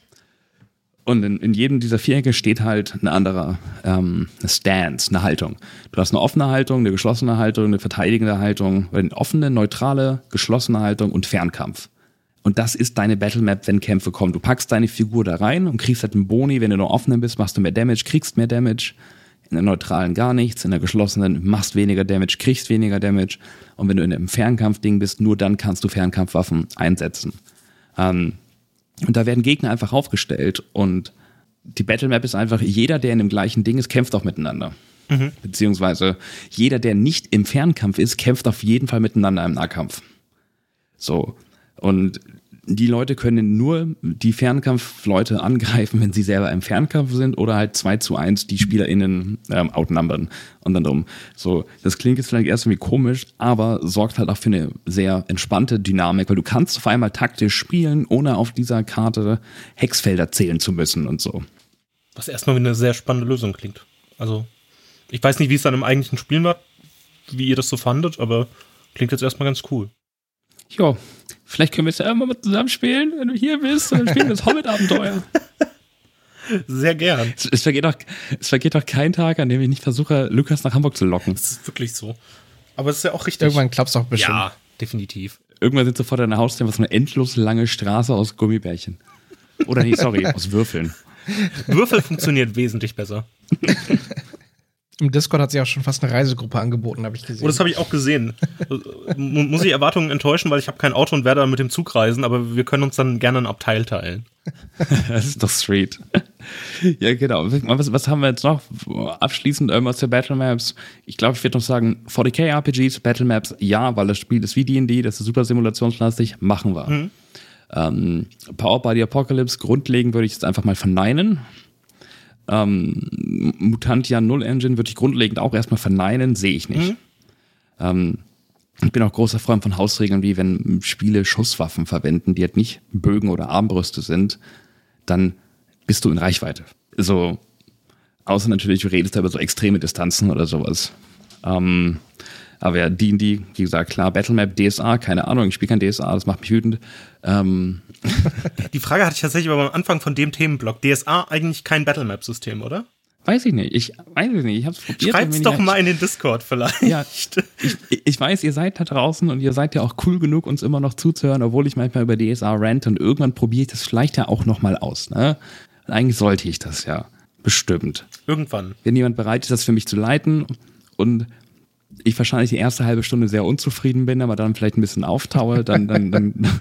Und in, in jedem dieser Vierecke steht halt eine andere, ähm, eine Stance, eine Haltung. Du hast eine offene Haltung, eine geschlossene Haltung, eine verteidigende Haltung, oder eine offene, neutrale, geschlossene Haltung und Fernkampf. Und das ist deine Battlemap, wenn Kämpfe kommen. Du packst deine Figur da rein und kriegst halt einen Boni. Wenn du nur offenen bist, machst du mehr Damage, kriegst mehr Damage. In der neutralen gar nichts. In der geschlossenen machst weniger Damage, kriegst weniger Damage. Und wenn du in einem Fernkampfding bist, nur dann kannst du Fernkampfwaffen einsetzen. Ähm, und da werden Gegner einfach aufgestellt. Und die Battlemap ist einfach, jeder, der in dem gleichen Ding ist, kämpft auch miteinander. Mhm. Beziehungsweise jeder, der nicht im Fernkampf ist, kämpft auf jeden Fall miteinander im Nahkampf. So. Und die Leute können nur die Fernkampfleute angreifen, wenn sie selber im Fernkampf sind oder halt zwei zu eins die SpielerInnen ähm, outnumbern und dann drum. So, das klingt jetzt vielleicht erst irgendwie komisch, aber sorgt halt auch für eine sehr entspannte Dynamik, weil du kannst auf einmal taktisch spielen, ohne auf dieser Karte Hexfelder zählen zu müssen und so. Was erstmal wie eine sehr spannende Lösung klingt. Also, ich weiß nicht, wie es dann im eigentlichen Spielen war, wie ihr das so fandet, aber klingt jetzt erstmal ganz cool. Jo, vielleicht können wir es ja irgendwann mal zusammen spielen, wenn du hier bist, und dann spielen wir das Hobbit-Abenteuer. Sehr gern. Es, es, vergeht doch, es vergeht doch kein Tag, an dem ich nicht versuche, Lukas nach Hamburg zu locken. Das ist wirklich so. Aber es ist ja auch richtig. Irgendwann klappt es auch bestimmt. Ja, definitiv. Irgendwann sind sofort deine Haustür was so eine endlos lange Straße aus Gummibärchen. Oder nee, sorry, aus Würfeln. Würfel funktioniert wesentlich besser. Im Discord hat sich auch schon fast eine Reisegruppe angeboten, habe ich gesehen. Oh, das habe ich auch gesehen. Muss ich Erwartungen enttäuschen, weil ich habe kein Auto und werde dann mit dem Zug reisen, aber wir können uns dann gerne ein Abteil teilen. Das ist doch straight. Ja, genau. Was, was haben wir jetzt noch? Abschließend irgendwas für Battlemaps. Ich glaube, ich würde noch sagen, vierzig K R P Gs, Battlemaps, ja, weil das Spiel ist wie D und D, das ist super simulationslastig, machen wir. Mhm. Ähm, Powered by the Apocalypse, grundlegend würde ich jetzt einfach mal verneinen. Ähm, Mutantia Null Engine würde ich grundlegend auch erstmal verneinen, sehe ich nicht. Mhm. Ähm, ich bin auch großer Freund von Hausregeln, wie wenn Spiele Schusswaffen verwenden, die halt nicht Bögen oder Armbrüste sind, dann bist du in Reichweite. So, außer natürlich, du redest da über so extreme Distanzen oder sowas. Ähm, aber ja, D und D, wie gesagt, klar, Battlemap, D S A, keine Ahnung, ich spiele kein D S A, das macht mich wütend. Ähm, Die Frage hatte ich tatsächlich aber am Anfang von dem Themenblock. D S A eigentlich kein Battlemap-System, oder? Weiß ich nicht. Ich weiß es nicht. Ich hab's probiert. Schreibt's doch mal in den Discord vielleicht. Ja, ich, ich weiß, ihr seid da draußen und ihr seid ja auch cool genug, uns immer noch zuzuhören, obwohl ich manchmal über D S A rant und irgendwann probiere ich das vielleicht ja auch nochmal aus. Ne? Eigentlich sollte ich das ja. Bestimmt. Irgendwann. Wenn jemand bereit ist, das für mich zu leiten und ich wahrscheinlich die erste halbe Stunde sehr unzufrieden bin, aber dann vielleicht ein bisschen auftaue, dann, dann, dann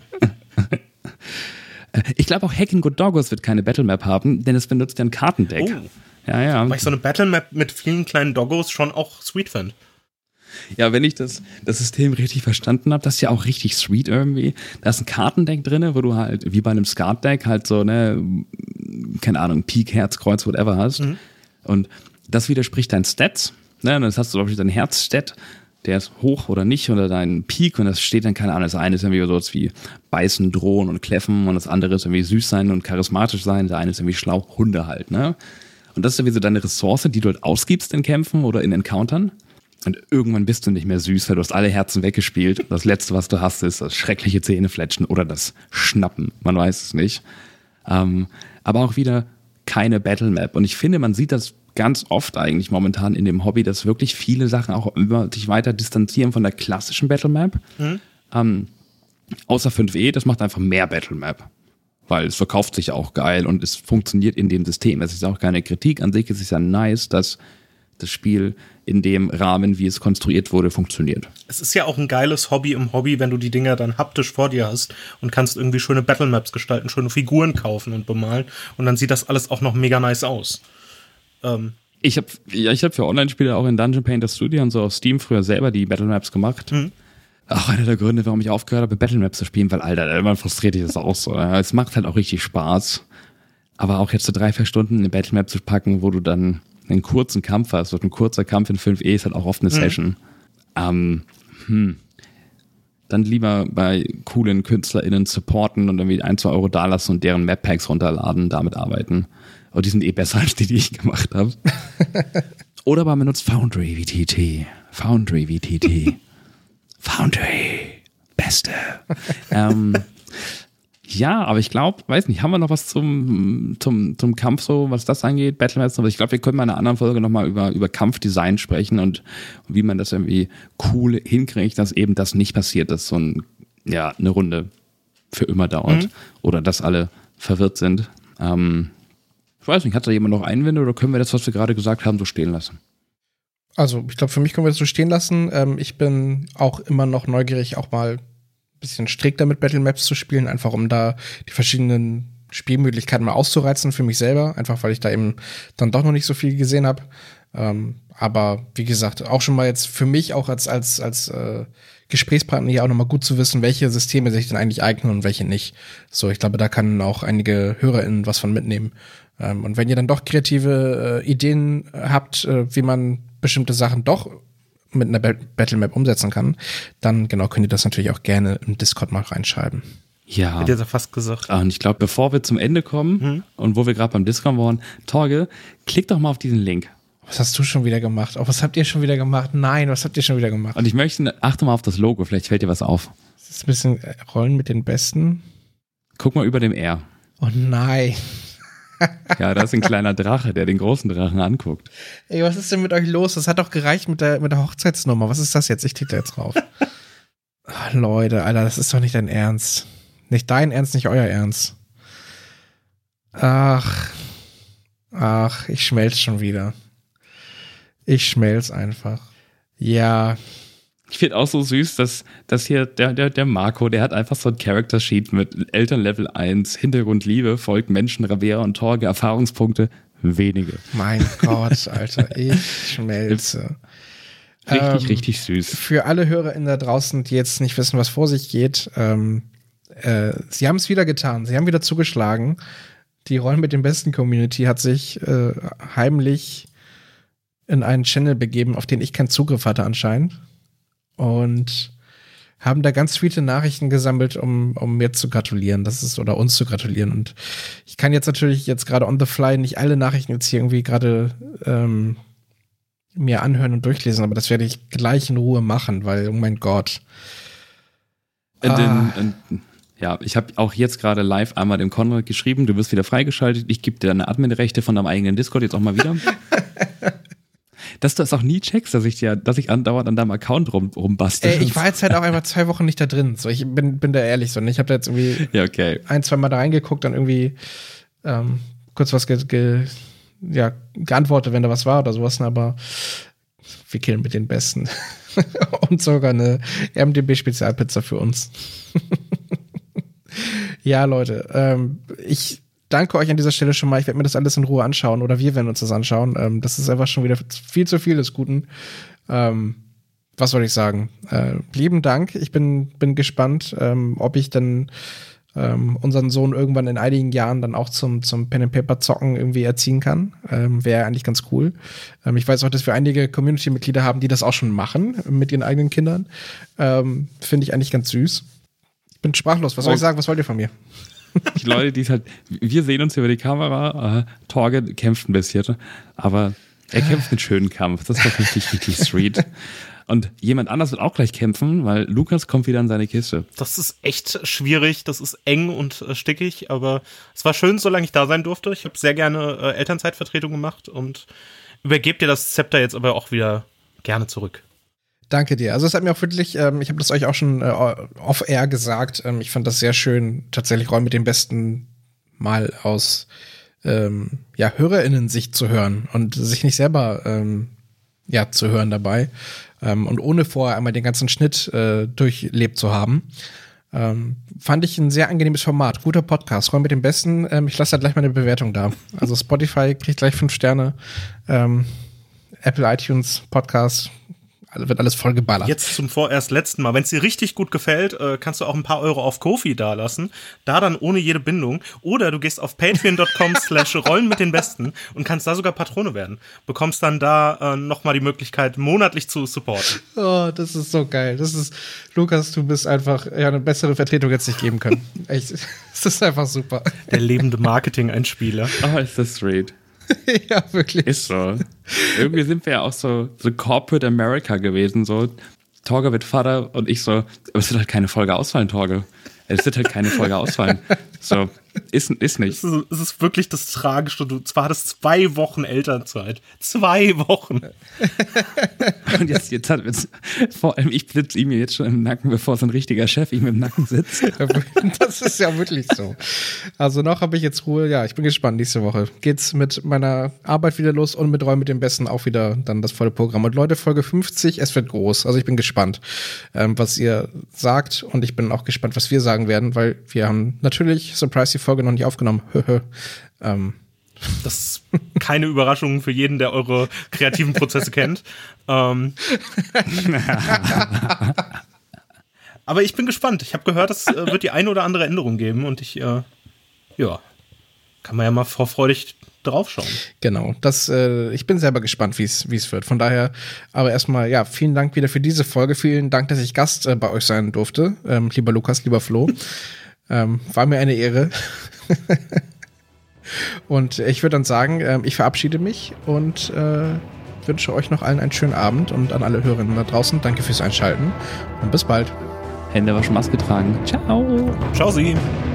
ich glaube auch Hacking Good Doggos wird keine Battlemap haben, denn es benutzt ja ein Kartendeck. Oh. Ja, ja. Weil ich so eine Battlemap mit vielen kleinen Doggos schon auch sweet finde. Ja, wenn ich das, das System richtig verstanden habe, das ist ja auch richtig sweet irgendwie. Da ist ein Kartendeck drin, wo du halt, wie bei einem Skat-Deck, halt so, ne, keine Ahnung, Pik, Herz, Kreuz, whatever hast. Mhm. Und das widerspricht deinen Stats. Ne? Und das hast du, glaube ich, deinen Herzstat, der ist hoch oder nicht, oder dein Pik, und das steht dann, keine Ahnung, das eine ist irgendwie so was wie beißen, drohen und kläffen, und das andere ist irgendwie süß sein und charismatisch sein, der eine ist irgendwie schlau, Hunde halt, ne? Und das ist irgendwie so deine Ressource, die du halt ausgibst in Kämpfen oder in Encountern. Und irgendwann bist du nicht mehr süß, weil du hast alle Herzen weggespielt. Das Letzte, was du hast, ist das schreckliche Zähnefletschen oder das Schnappen. Man weiß es nicht. Ähm, aber auch wieder keine Battlemap. Und ich finde, man sieht das ganz oft eigentlich momentan in dem Hobby, dass wirklich viele Sachen auch immer sich weiter distanzieren von der klassischen Battlemap. Mhm. Ähm, außer fünf E, das macht einfach mehr Battlemap. Weil es verkauft sich auch geil und es funktioniert in dem System. Es ist auch keine Kritik. An sich ist es ja nice, dass das Spiel in dem Rahmen, wie es konstruiert wurde, funktioniert. Es ist ja auch ein geiles Hobby im Hobby, wenn du die Dinger dann haptisch vor dir hast und kannst irgendwie schöne Battlemaps gestalten, schöne Figuren kaufen und bemalen und dann sieht das alles auch noch mega nice aus. Ähm. Ich habe ja, ich hab für Online-Spiele auch in Dungeon Painter Studio und so auf Steam früher selber die Battlemaps gemacht. Mhm. Auch einer der Gründe, warum ich aufgehört habe, Battlemaps zu spielen, weil, Alter, irgendwann frustriert dich das auch so. Es macht halt auch richtig Spaß. Aber auch jetzt so drei, vier Stunden eine Battlemap zu packen, wo du dann einen kurzen Kampf hast, und ein kurzer Kampf in fünf E ist halt auch oft eine Session. Mhm. Ähm, hm. Dann lieber bei coolen KünstlerInnen supporten und irgendwie ein, zwei Euro dalassen und deren Map-Packs runterladen, damit arbeiten. Aber die sind eh besser als die, die ich gemacht habe. Oder man benutzt Foundry V T T. Foundry V T T. Foundry. Beste. ähm, ja, aber ich glaube, weiß nicht, haben wir noch was zum, zum, zum Kampf so, was das angeht, Battlemaps? Aber ich glaube, wir können mal in einer anderen Folge nochmal über, über Kampfdesign sprechen und wie man das irgendwie cool hinkriegt, dass eben das nicht passiert, dass so ein, ja, eine Runde für immer dauert. Mhm. Oder dass alle verwirrt sind. Ähm, ich weiß nicht, hat da jemand noch Einwände oder können wir das, was wir gerade gesagt haben, so stehen lassen? Also, ich glaube, für mich können wir das so stehen lassen. Ähm, ich bin auch immer noch neugierig, auch mal ein bisschen strikter mit Battlemaps zu spielen, einfach um da die verschiedenen Spielmöglichkeiten mal auszureizen für mich selber, einfach weil ich da eben dann doch noch nicht so viel gesehen habe. Ähm, aber wie gesagt, auch schon mal jetzt für mich auch als als als äh, Gesprächspartner hier auch noch mal gut zu wissen, welche Systeme sich denn eigentlich eignen und welche nicht. So, ich glaube, da kann auch einige HörerInnen was von mitnehmen. Ähm, und wenn ihr dann doch kreative äh, Ideen habt, äh, wie man bestimmte Sachen doch mit einer Battlemap umsetzen kann, dann genau könnt ihr das natürlich auch gerne im Discord mal reinschreiben. Ja. Hätte ich ja fast gesagt. Und ich glaube, bevor wir zum Ende kommen hm. und wo wir gerade beim Discord waren, Torge, klick doch mal auf diesen Link. Was hast du schon wieder gemacht? Oh, was habt ihr schon wieder gemacht? Nein, was habt ihr schon wieder gemacht? Und ich möchte, achte mal auf das Logo, vielleicht fällt dir was auf. Das ist ein bisschen Rollen mit den Besten. Guck mal über dem R. Oh nein. Ja, da ist ein kleiner Drache, der den großen Drachen anguckt. Ey, was ist denn mit euch los? Das hat doch gereicht mit der, mit der Hochzeitsnummer. Was ist das jetzt? Ich klicke da jetzt drauf. Ach, Leute, Alter, das ist doch nicht dein Ernst. Nicht dein Ernst, nicht euer Ernst. Ach. Ach, ich schmelz schon wieder. Ich schmelz einfach. Ja. Ich finde auch so süß, dass, dass hier der, der, der Marco, der hat einfach so ein Character Sheet mit Eltern Level eins, Hintergrund Liebe, folgt Menschen, Ravera und Torge, Erfahrungspunkte, wenige. Mein Gott, Alter, ich schmelze. Richtig, ähm, richtig süß. Für alle HörerInnen da draußen, die jetzt nicht wissen, was vor sich geht, ähm, äh, sie haben es wieder getan, sie haben wieder zugeschlagen. Die Rollen mit dem besten Community hat sich äh, heimlich in einen Channel begeben, auf den ich keinen Zugriff hatte anscheinend. Und haben da ganz viele Nachrichten gesammelt, um, um mir zu gratulieren. Das ist, oder uns zu gratulieren. Und ich kann jetzt natürlich jetzt gerade on the fly nicht alle Nachrichten jetzt hier irgendwie gerade ähm, mir anhören und durchlesen, aber das werde ich gleich in Ruhe machen, weil, oh mein Gott. Ah. Den, Ja, ich habe auch jetzt gerade live einmal dem Konrad geschrieben, du wirst wieder freigeschaltet, ich gebe dir deine Admin-Rechte von deinem eigenen Discord jetzt auch mal wieder. Dass du das auch nie checkst, dass ich dir, dass ich andauernd an deinem Account rum, rumbastel. Ey, ich war jetzt halt auch einfach zwei Wochen nicht da drin. So, ich bin, bin da ehrlich so. Ich habe da jetzt irgendwie ja, okay. ein, zwei Mal da reingeguckt, dann irgendwie ähm, kurz was ge, ge, ja, geantwortet, wenn da was war oder sowas, aber wir killen mit den Besten. Und sogar eine R M D B-Spezialpizza für uns. Ja, Leute, ähm, ich danke euch an dieser Stelle schon mal. Ich werde mir das alles in Ruhe anschauen oder wir werden uns das anschauen. Ähm, das ist einfach schon wieder viel zu viel des Guten. Ähm, was soll ich sagen? Äh, lieben Dank. Ich bin, bin gespannt, ähm, ob ich dann ähm, unseren Sohn irgendwann in einigen Jahren dann auch zum, zum Pen-and-Paper-Zocken irgendwie erziehen kann. Ähm, wäre eigentlich ganz cool. Ähm, ich weiß auch, dass wir einige Community-Mitglieder haben, die das auch schon machen mit ihren eigenen Kindern. Ähm, finde ich eigentlich ganz süß. Ich bin sprachlos. Was soll ich sagen? Was wollt ihr von mir? Die Leute, die halt, wir sehen uns über die Kamera, äh, Torge kämpft ein bisschen, aber er kämpft einen schönen Kampf. Das ist doch richtig, richtig sweet. Und jemand anders wird auch gleich kämpfen, weil Lukas kommt wieder in seine Kiste. Das ist echt schwierig, das ist eng und äh, stickig, aber es war schön, solange ich da sein durfte. Ich habe sehr gerne äh, Elternzeitvertretung gemacht und übergebe dir das Zepter jetzt aber auch wieder gerne zurück. Danke dir. Also es hat mir auch wirklich, ähm, ich habe das euch auch schon äh, off-air gesagt, ähm, ich fand das sehr schön, tatsächlich Rollen mit dem Besten mal aus ähm, ja, HörerInnen-Sicht zu hören und sich nicht selber ähm, ja, zu hören dabei ähm, und ohne vorher einmal den ganzen Schnitt äh, durchlebt zu haben. Ähm, fand ich ein sehr angenehmes Format. Guter Podcast. Rollen mit dem Besten. Ähm, ich lasse da gleich mal eine Bewertung da. Also Spotify kriegt gleich fünf Sterne. Ähm, Apple iTunes Podcast wird alles voll geballert. Jetzt zum vorerst letzten Mal. Wenn es dir richtig gut gefällt, äh, kannst du auch ein paar Euro auf Ko-fi dalassen. Da dann ohne jede Bindung. Oder du gehst auf patreon.com slash rollen mit den Besten und kannst da sogar Patrone werden. Bekommst dann da äh, nochmal die Möglichkeit, monatlich zu supporten. Oh, das ist so geil. Das ist, Lukas, du bist einfach, ja, eine bessere Vertretung jetzt nicht geben können. Echt, das ist einfach super. Der lebende Marketing-Einspieler. Oh, ist das sweet. Ja, wirklich. Ist so. Irgendwie sind wir ja auch so, so Corporate America gewesen, so Torge wird Vater und ich so, aber es wird halt keine Folge ausfallen, Torge. Es wird halt keine Folge ausfallen. So, ist, ist nicht. Es ist, es ist wirklich das Tragische. Du zwar hattest zwei Wochen Elternzeit. Zwei Wochen. Und jetzt, jetzt hat jetzt, vor allem ich blitze ihm jetzt schon im Nacken, bevor so ein richtiger Chef ihm im Nacken sitzt. Das ist ja wirklich so. Also noch habe ich jetzt Ruhe. Ja, ich bin gespannt. Nächste Woche geht's mit meiner Arbeit wieder los und mit Rollen mit dem Besten auch wieder dann das volle Programm. Und Leute, Folge fünfzig, es wird groß. Also ich bin gespannt, ähm, was ihr sagt und ich bin auch gespannt, was wir sagen werden, weil wir haben natürlich, surprise, die Folge noch nicht aufgenommen. ähm. Das ist keine Überraschung für jeden, der eure kreativen Prozesse kennt. Ähm. Aber ich bin gespannt. Ich habe gehört, es äh, wird die eine oder andere Änderung geben und ich, äh, ja, kann man ja mal vorfreudig draufschauen. Genau, das, äh, ich bin selber gespannt, wie es wie es wird. Von daher, aber erstmal, ja, vielen Dank wieder für diese Folge. Vielen Dank, dass ich Gast äh, bei euch sein durfte. Ähm, lieber Lukas, lieber Flo. ähm, war mir eine Ehre. Und ich würde dann sagen, äh, ich verabschiede mich und äh, wünsche euch noch allen einen schönen Abend und an alle Hörerinnen da draußen. Danke fürs Einschalten und bis bald. Hände waschen, Maske tragen. Ciao. Ciao, Sie.